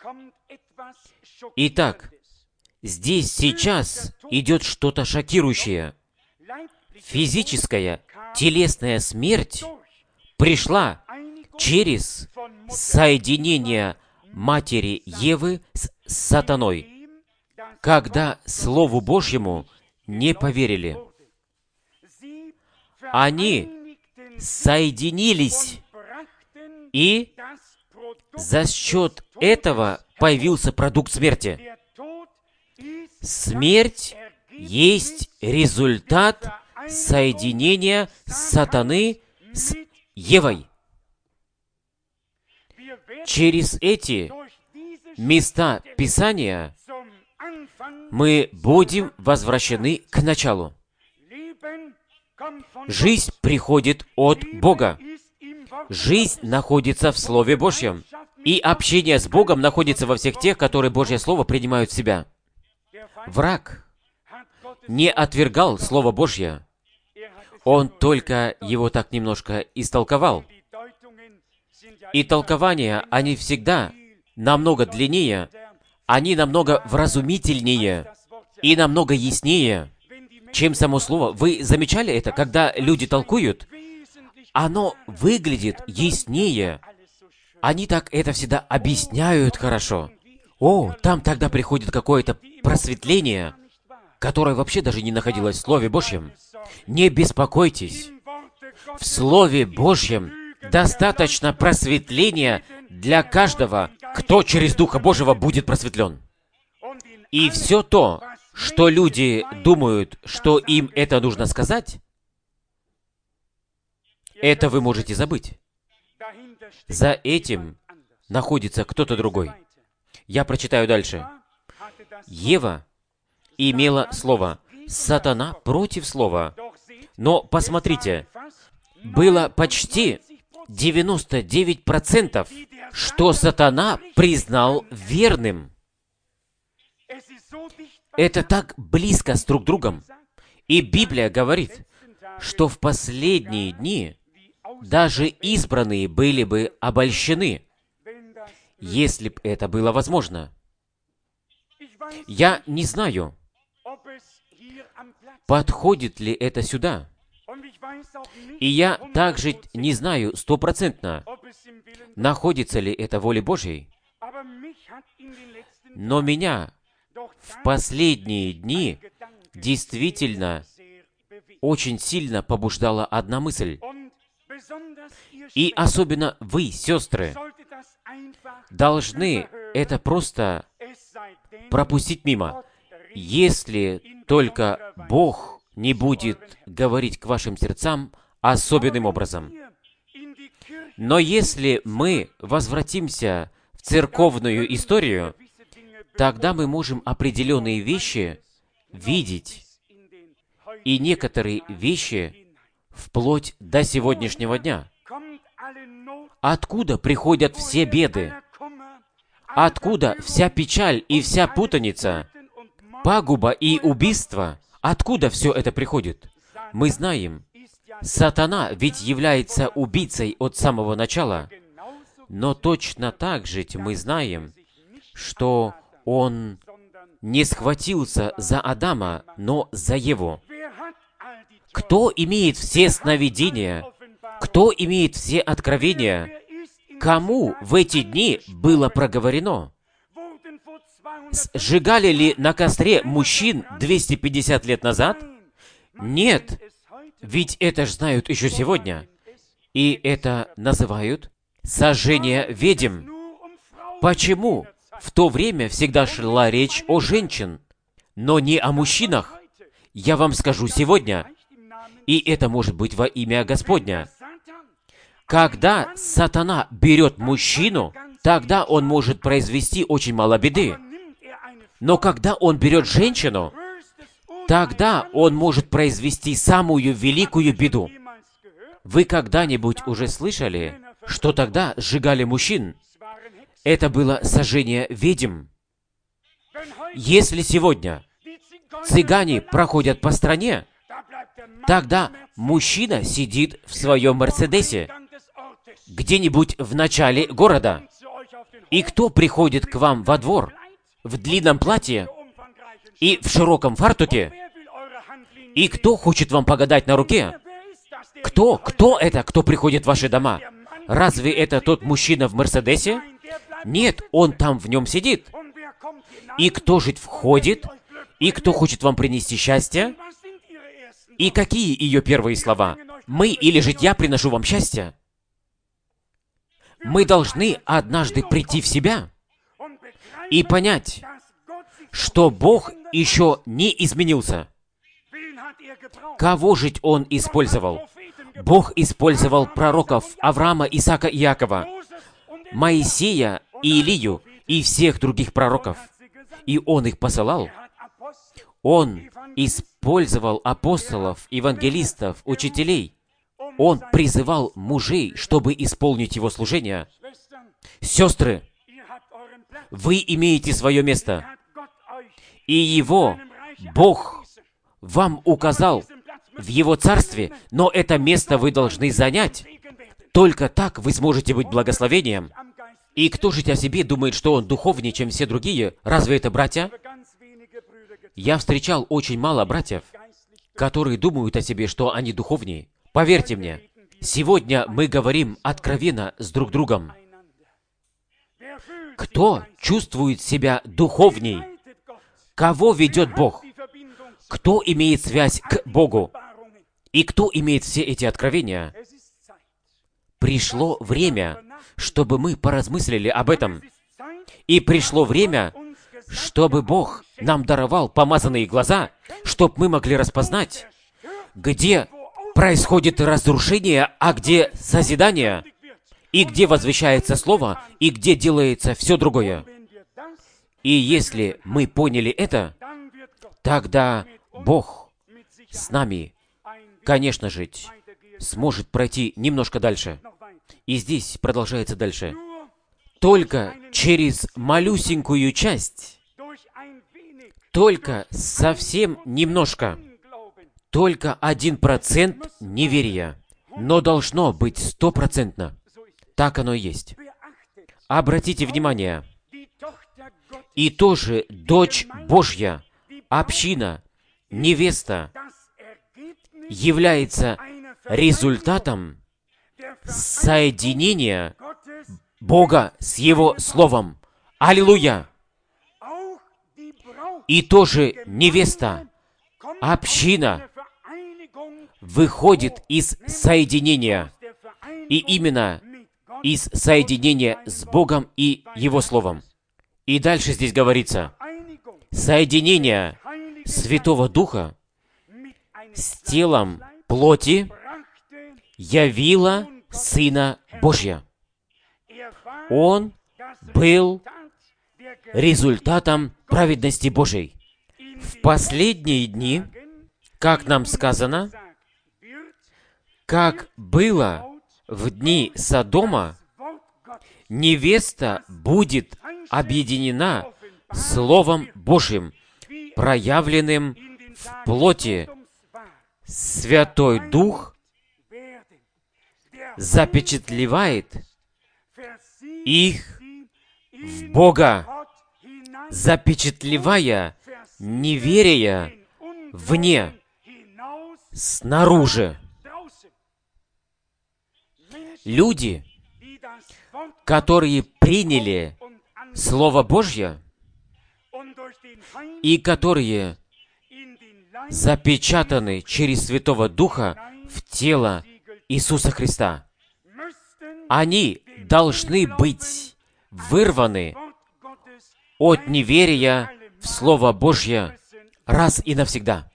Итак, здесь сейчас идет что-то шокирующее. Физическая, телесная смерть пришла через соединение матери Евы с сатаной, когда Слову Божьему не поверили. Они соединились, и за счет этого появился продукт смерти. Смерть есть результат соединения сатаны с Евой. Через эти места Писания мы будем возвращены к началу. Жизнь приходит от Бога. Жизнь находится в Слове Божьем. И общение с Богом находится во всех тех, которые Божье Слово принимают в себя. Враг не отвергал Слово Божье. Он только его так немножко истолковал. И толкования, они всегда намного длиннее, они намного вразумительнее и намного яснее, чем само слово. Вы замечали это, когда люди толкуют? Оно выглядит яснее. Они так это всегда объясняют хорошо. О, там тогда приходит какое-то просветление, которое вообще даже не находилось в Слове Божьем. Не беспокойтесь. В Слове Божьем достаточно просветления для каждого, кто через Духа Божьего будет просветлен. И все то, что люди думают, что им это нужно сказать, это вы можете забыть. За этим находится кто-то другой. Я прочитаю дальше. Ева имела слово. Сатана против слова. Но посмотрите, было почти девяносто девять процентов, что сатана признал верным. Это так близко с друг другом. И Библия говорит, что в последние дни даже избранные были бы обольщены, если бы это было возможно. Я не знаю, подходит ли это сюда. И я также не знаю стопроцентно, находится ли это волей Божьей. Но меня в последние дни действительно очень сильно побуждала одна мысль. И особенно вы, сестры, должны это просто пропустить мимо. Если только Бог не будет говорить к вашим сердцам особенным образом. Но если мы возвратимся в церковную историю, тогда мы можем определенные вещи видеть, и некоторые вещи вплоть до сегодняшнего дня. Откуда приходят все беды? Откуда вся печаль и вся путаница, пагуба и убийство? Откуда все это приходит? Мы знаем, сатана ведь является убийцей от самого начала, но точно так же мы знаем, что он не схватился за Адама, но за Еву. Кто имеет все сновидения? Кто имеет все откровения? Кому в эти дни было проговорено? Сжигали ли на костре мужчин двести пятьдесят лет назад? Нет, ведь это ж знают еще сегодня. И это называют сожжение ведьм. Почему в то время всегда шла речь о женщин, но не о мужчинах? Я вам скажу сегодня, и это может быть во имя Господня. Когда сатана берет мужчину, тогда он может произвести очень мало беды. Но когда он берет женщину, тогда он может произвести самую великую беду. Вы когда-нибудь уже слышали, что тогда сжигали мужчин? Это было сожжение ведьм. Если сегодня цыгане проходят по стране, тогда мужчина сидит в своем Мерседесе где-нибудь в начале города. И кто приходит к вам во двор в длинном платье и в широком фартуке? И кто хочет вам погадать на руке? Кто? Кто это, кто приходит в ваши дома? Разве это тот мужчина в Мерседесе? Нет, он там в нем сидит. И кто же входит? И кто хочет вам принести счастье? И какие ее первые слова? «Мы» или же «Я приношу вам счастье». Мы должны однажды прийти в себя и понять, что Бог еще не изменился. Кого же Он использовал? Бог использовал пророков Авраама, Исаака и Иакова, Моисея и Илию и всех других пророков. И Он их посылал. Он использовал апостолов, евангелистов, учителей. Он призывал мужей, чтобы исполнить Его служение. Сестры, вы имеете свое место. И Его, Бог, вам указал в Его Царстве, но это место вы должны занять. Только так вы сможете быть благословением. И кто же о себе думает, что он духовнее, чем все другие? Разве это братья? Я встречал очень мало братьев, которые думают о себе, что они духовнее. Поверьте мне, сегодня мы говорим откровенно с друг другом. Кто чувствует себя духовней? Кого ведет Бог? Кто имеет связь к Богу? И кто имеет все эти откровения? Пришло время, чтобы мы поразмыслили об этом. И пришло время, чтобы Бог нам даровал помазанные глаза, чтобы мы могли распознать, где происходит разрушение, а где созидание, и где возвещается Слово, и где делается все другое. И если мы поняли это, тогда Бог с нами, конечно же, сможет пройти немножко дальше. И здесь продолжается дальше. Только через малюсенькую часть, только совсем немножко, только один процент неверия, но должно быть стопроцентно. Так оно и есть. Обратите внимание, и тоже дочь Божья, община, невеста является результатом соединения Бога с Его Словом. Аллилуйя! И тоже невеста, община, выходит из соединения, и именно из соединения с Богом и Его Словом. И дальше здесь говорится, соединение Святого Духа с телом плоти явило Сына Божия. Он был результатом праведности Божией. В последние дни, как нам сказано, как было в дни Содома, невеста будет объединена Словом Божьим, проявленным в плоти. Святой Дух запечатлевает их в Бога, запечатлевая неверие вне, снаружи. Люди, которые приняли Слово Божье и которые запечатаны через Святого Духа в тело Иисуса Христа, они должны быть вырваны от неверия в Слово Божье раз и навсегда.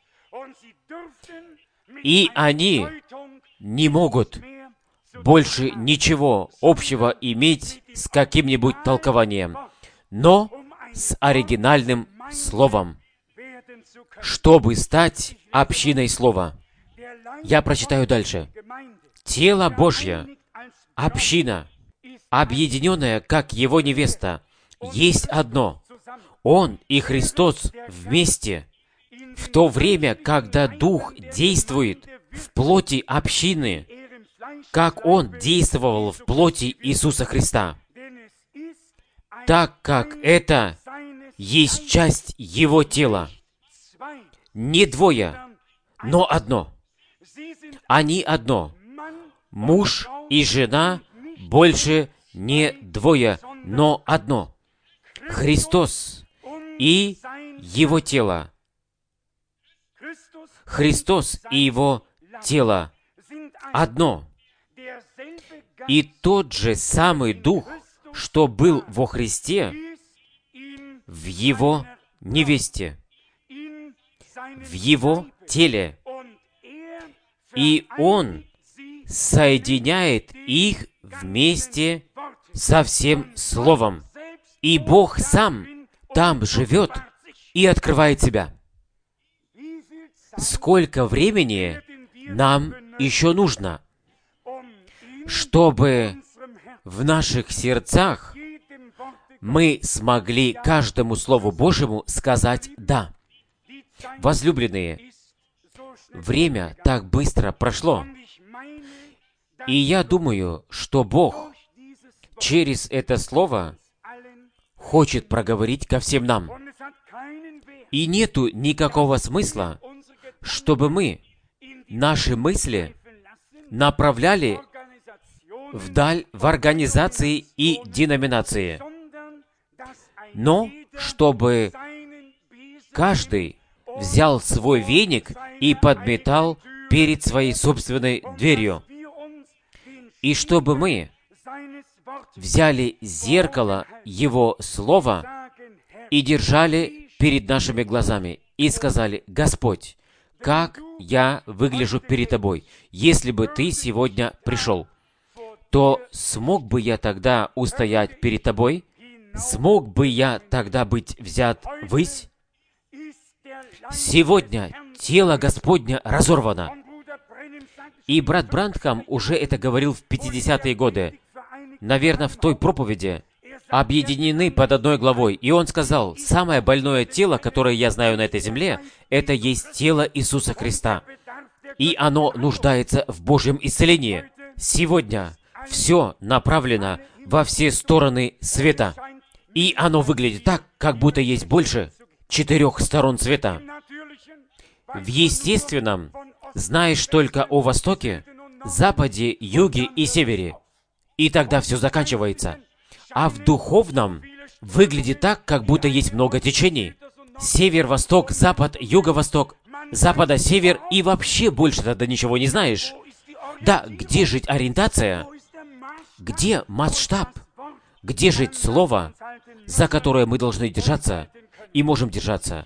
И они не могут больше ничего общего иметь с каким-нибудь толкованием, но с оригинальным Словом, чтобы стать общиной Слова. Я прочитаю дальше. Тело Божье, община, объединенная, как Его невеста, есть одно. Он и Христос вместе, в то время, когда Дух действует в плоти общины, как Он действовал в плоти Иисуса Христа, так как это есть часть Его тела. Не двое, но одно. Они одно. Муж и жена больше не двое, но одно. Христос и Его тело. Христос и Его тело одно. И тот же самый Дух, что был во Христе, в Его невесте, в Его теле. И Он соединяет их вместе со всем Словом. И Бог сам там живет и открывает себя. Сколько времени нам еще нужно, чтобы в наших сердцах мы смогли каждому Слову Божьему сказать «да». Возлюбленные, время так быстро прошло, и я думаю, что Бог через это Слово хочет проговорить ко всем нам. И нету никакого смысла, чтобы мы наши мысли направляли вдаль в организации и деноминации, но чтобы каждый взял свой веник и подметал перед своей собственной дверью, и чтобы мы взяли зеркало Его Слова и держали перед нашими глазами и сказали: «Господь, как я выгляжу перед Тобой? Если бы Ты сегодня пришел, то смог бы я тогда устоять перед Тобой? Смог бы я тогда быть взят ввысь? Сегодня тело Господня разорвано». И брат Брандхам уже это говорил в пятидесятые годы, наверное, в той проповеди, объединены под одной главой. И он сказал: самое больное тело, которое я знаю на этой земле, это есть тело Иисуса Христа. И оно нуждается в Божьем исцелении. Сегодня все направлено во все стороны света. И оно выглядит так, как будто есть больше четырех сторон света. в естественном знаешь только о Востоке, Западе, Юге и Севере. И тогда все заканчивается. А в духовном выглядит так, как будто есть много течений. Север-восток, запад, юго-восток, запада-север, и вообще больше тогда ничего не знаешь. Да, где же ориентация? Где масштаб? Где же слово, за которое мы должны держаться и можем держаться?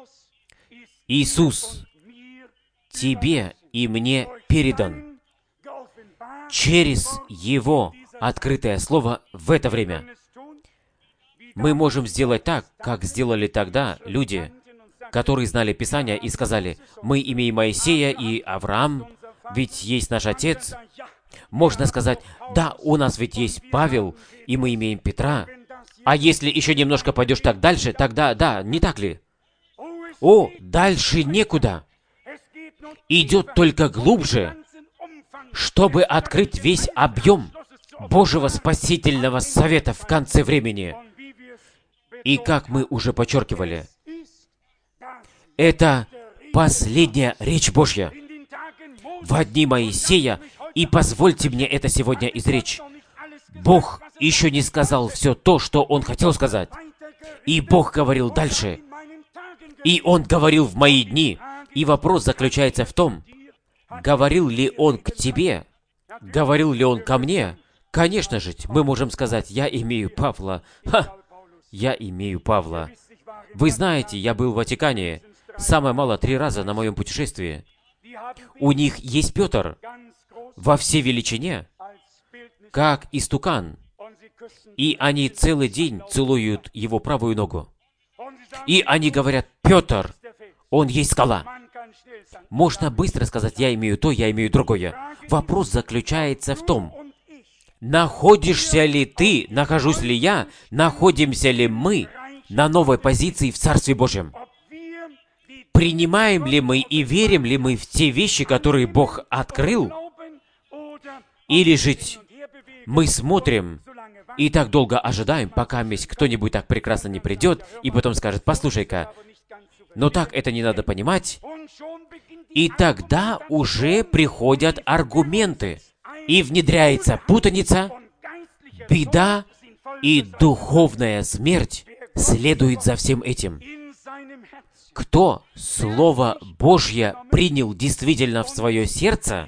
Иисус тебе и мне передан через Его открытое Слово в это время. Мы можем сделать так, как сделали тогда люди, которые знали Писание и сказали: «Мы имеем Моисея и Авраам, ведь есть наш Отец». Можно сказать: «Да, у нас ведь есть Павел, и мы имеем Петра». А если еще немножко пойдешь так дальше, тогда, да, не так ли? О, дальше некуда. Идет только глубже, чтобы открыть весь объем Божьего спасительного совета в конце времени. И как мы уже подчеркивали, это последняя речь Божья в дни Моисея, и позвольте мне это сегодня изречь. Бог еще не сказал все то, что Он хотел сказать. И Бог говорил дальше. И Он говорил в мои дни. И вопрос заключается в том, говорил ли Он к тебе, говорил ли Он ко мне. Конечно же, мы можем сказать: «Я имею Павла». Ха! Я имею Павла. Вы знаете, я был в Ватикане самое мало три раза на моем путешествии. У них есть Петр во всей величине, как истукан. И они целый день целуют его правую ногу. И они говорят: «Петр, он есть скала». Можно быстро сказать: «Я имею то, я имею другое». Вопрос заключается в том, находишься ли ты, нахожусь ли я, находимся ли мы на новой позиции в Царстве Божьем? Принимаем ли мы и верим ли мы в те вещи, которые Бог открыл? Или же мы смотрим и так долго ожидаем, пока кто-нибудь так прекрасно не придет, и потом скажет: «Послушай-ка, но так это не надо понимать». И тогда уже приходят аргументы, и внедряется путаница, беда и духовная смерть следует за всем этим. Кто Слово Божье принял действительно в свое сердце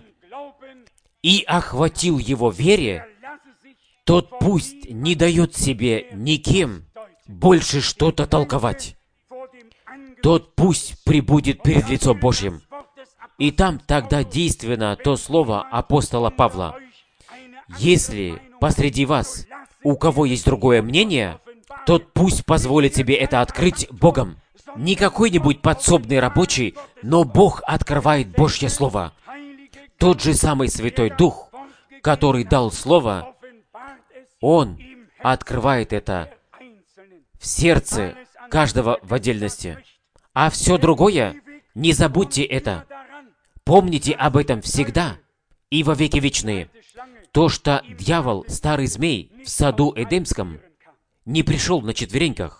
и охватил его вере, тот пусть не дает себе никем больше что-то толковать. Тот пусть пребудет перед лицом Божьим. И там тогда действенно то слово апостола Павла: «Если посреди вас у кого есть другое мнение, тот пусть позволит себе это открыть Богом». Не какой-нибудь подсобный рабочий, но Бог открывает Божье Слово. Тот же самый Святой Дух, который дал Слово, Он открывает это в сердце каждого в отдельности. А все другое, не забудьте это. Помните об этом всегда и во веки вечные. То, что дьявол, старый змей, в саду Эдемском не пришел на четвереньках,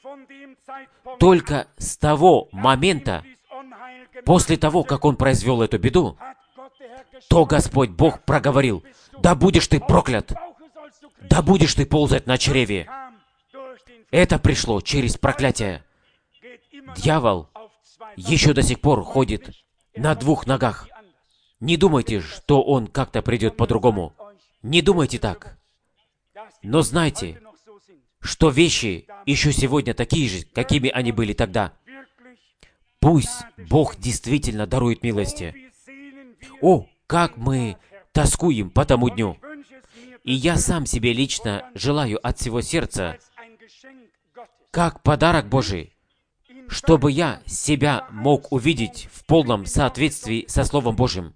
только с того момента, после того, как он произвел эту беду, то Господь Бог проговорил: «Да будешь ты проклят! Да будешь ты ползать на чреве!» Это пришло через проклятие. Дьявол еще до сих пор ходит на двух ногах. Не думайте, что он как-то придет по-другому. Не думайте так. Но знайте, что вещи еще сегодня такие же, какими они были тогда. Пусть Бог действительно дарует милости. О, как мы тоскуем по тому дню. И я сам себе лично желаю от всего сердца, как подарок Божий, чтобы я себя мог увидеть в полном соответствии со Словом Божьим.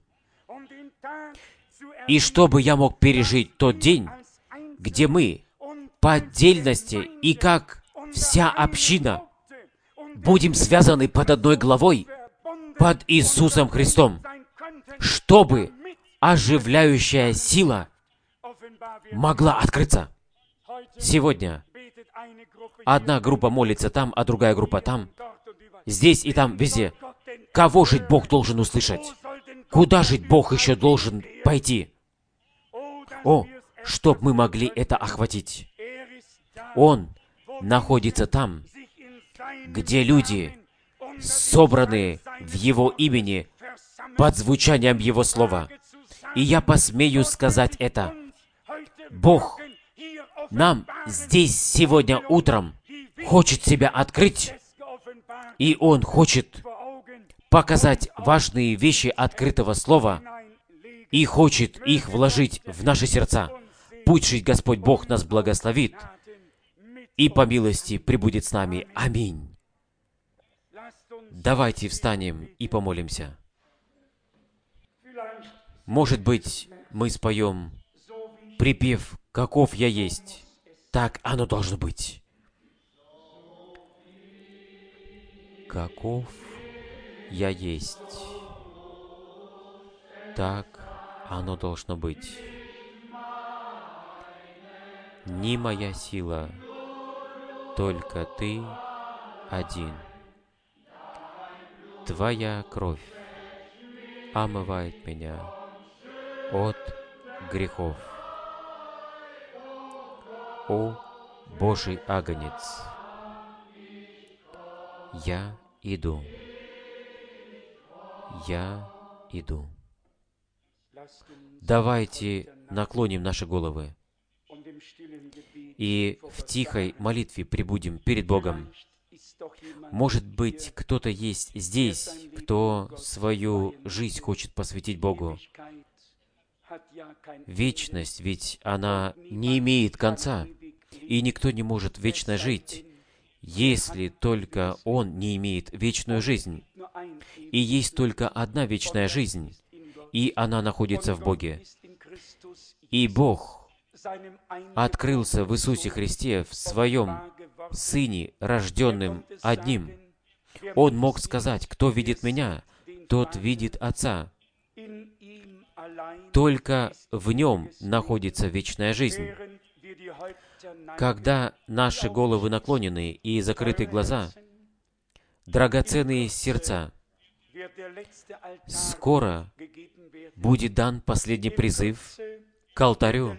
И чтобы я мог пережить тот день, где мы по отдельности и как вся община будем связаны под одной главой, под Иисусом Христом, чтобы оживляющая сила могла открыться. Сегодня одна группа молится там, а другая группа там, здесь и там, везде. Кого же Бог должен услышать? Куда же Бог еще должен пойти? О, чтоб мы могли это охватить. Он находится там, где люди, собранные в Его имени, под звучанием Его Слова. И я посмею сказать это. Бог нам здесь сегодня утром хочет себя открыть, и Он хочет показать важные вещи открытого Слова и хочет их вложить в наши сердца. Пусть же Господь Бог нас благословит и по милости пребудет с нами. Аминь. Давайте встанем и помолимся. Может быть, мы споем припев «Каков я есть». Так оно должно быть. Каков я есть. Так оно должно быть. Не моя сила, только Ты один. Твоя кровь омывает меня от грехов. О, Божий агнец, я иду. Я иду. Давайте наклоним наши головы и в тихой молитве пребудем перед Богом. Может быть, кто-то есть здесь, кто свою жизнь хочет посвятить Богу. Вечность, ведь она не имеет конца, и никто не может вечно жить, если только он не имеет вечную жизнь. И есть только одна вечная жизнь, и она находится в Боге. И Бог открылся в Иисусе Христе, в Своем Сыне, рожденным одним. Он мог сказать: «Кто видит Меня, тот видит Отца». Только в Нем находится вечная жизнь. Когда наши головы наклонены и закрыты глаза, драгоценные сердца, скоро будет дан последний призыв к алтарю.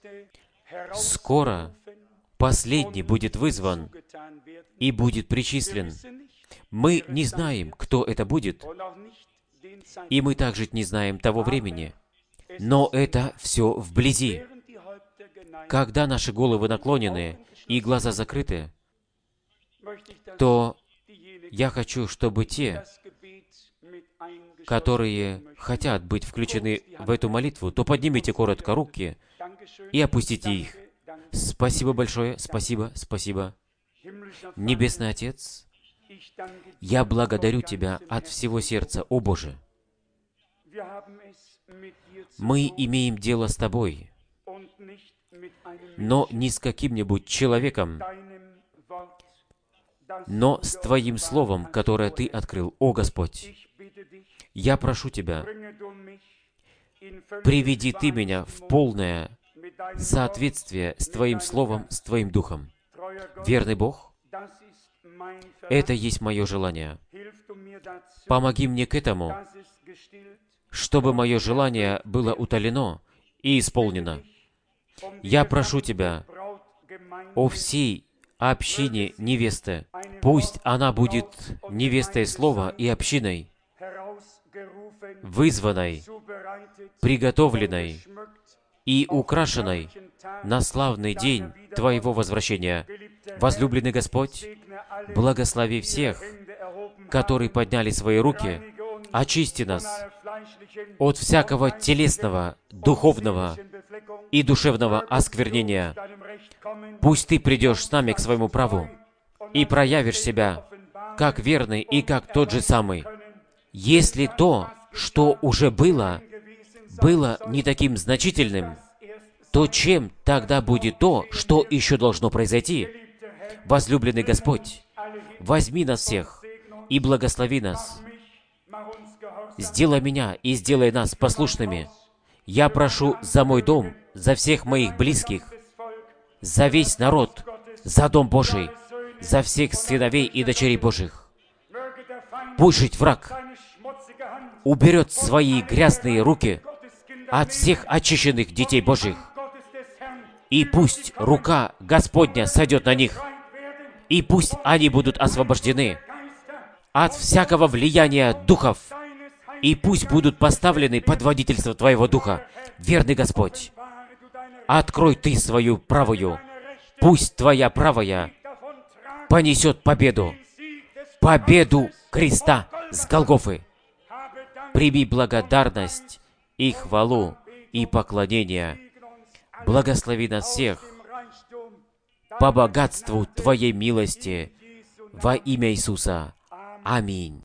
Скоро последний будет вызван и будет причислен. Мы не знаем, кто это будет, и мы также не знаем того времени, но это все вблизи. Когда наши головы наклонены и глаза закрыты, то я хочу, чтобы те, которые хотят быть включены в эту молитву, то поднимите коротко руки и опустите их. Спасибо большое, спасибо, спасибо. Небесный Отец, я благодарю Тебя от всего сердца, о Боже. Мы имеем дело с Тобой, но не с каким-нибудь человеком, но с Твоим Словом, которое Ты открыл, о Господь. Я прошу Тебя, приведи Ты меня в полное соответствие с Твоим Словом, с Твоим Духом. Верный Бог, это есть мое желание. Помоги мне к этому, чтобы мое желание было утолено и исполнено. Я прошу Тебя о всей общине невесты. Пусть она будет невестой Слова и общиной, вызванной, приготовленной и украшенной на славный день Твоего возвращения. Возлюбленный Господь, благослови всех, которые подняли свои руки, очисти нас от всякого телесного, духовного и душевного осквернения. Пусть Ты придешь с нами к своему праву и проявишь себя как верный и как тот же самый. Если то, что уже было, было не таким значительным, то чем тогда будет то, что еще должно произойти? Возлюбленный Господь, возьми нас всех и благослови нас. Сделай меня и сделай нас послушными. Я прошу за мой дом, за всех моих близких, за весь народ, за Дом Божий, за всех сыновей и дочерей Божьих. Пусть жить враг уберет свои грязные руки от всех очищенных детей Божьих. И пусть рука Господня сойдет на них, и пусть они будут освобождены от всякого влияния духов, и пусть будут поставлены под водительство Твоего Духа. Верный Господь, открой Ты свою правую, пусть Твоя правая понесет победу, победу креста с Голгофы. Прими благодарность и хвалу и поклонение. Благослови нас всех по богатству Твоей милости во имя Иисуса. Аминь.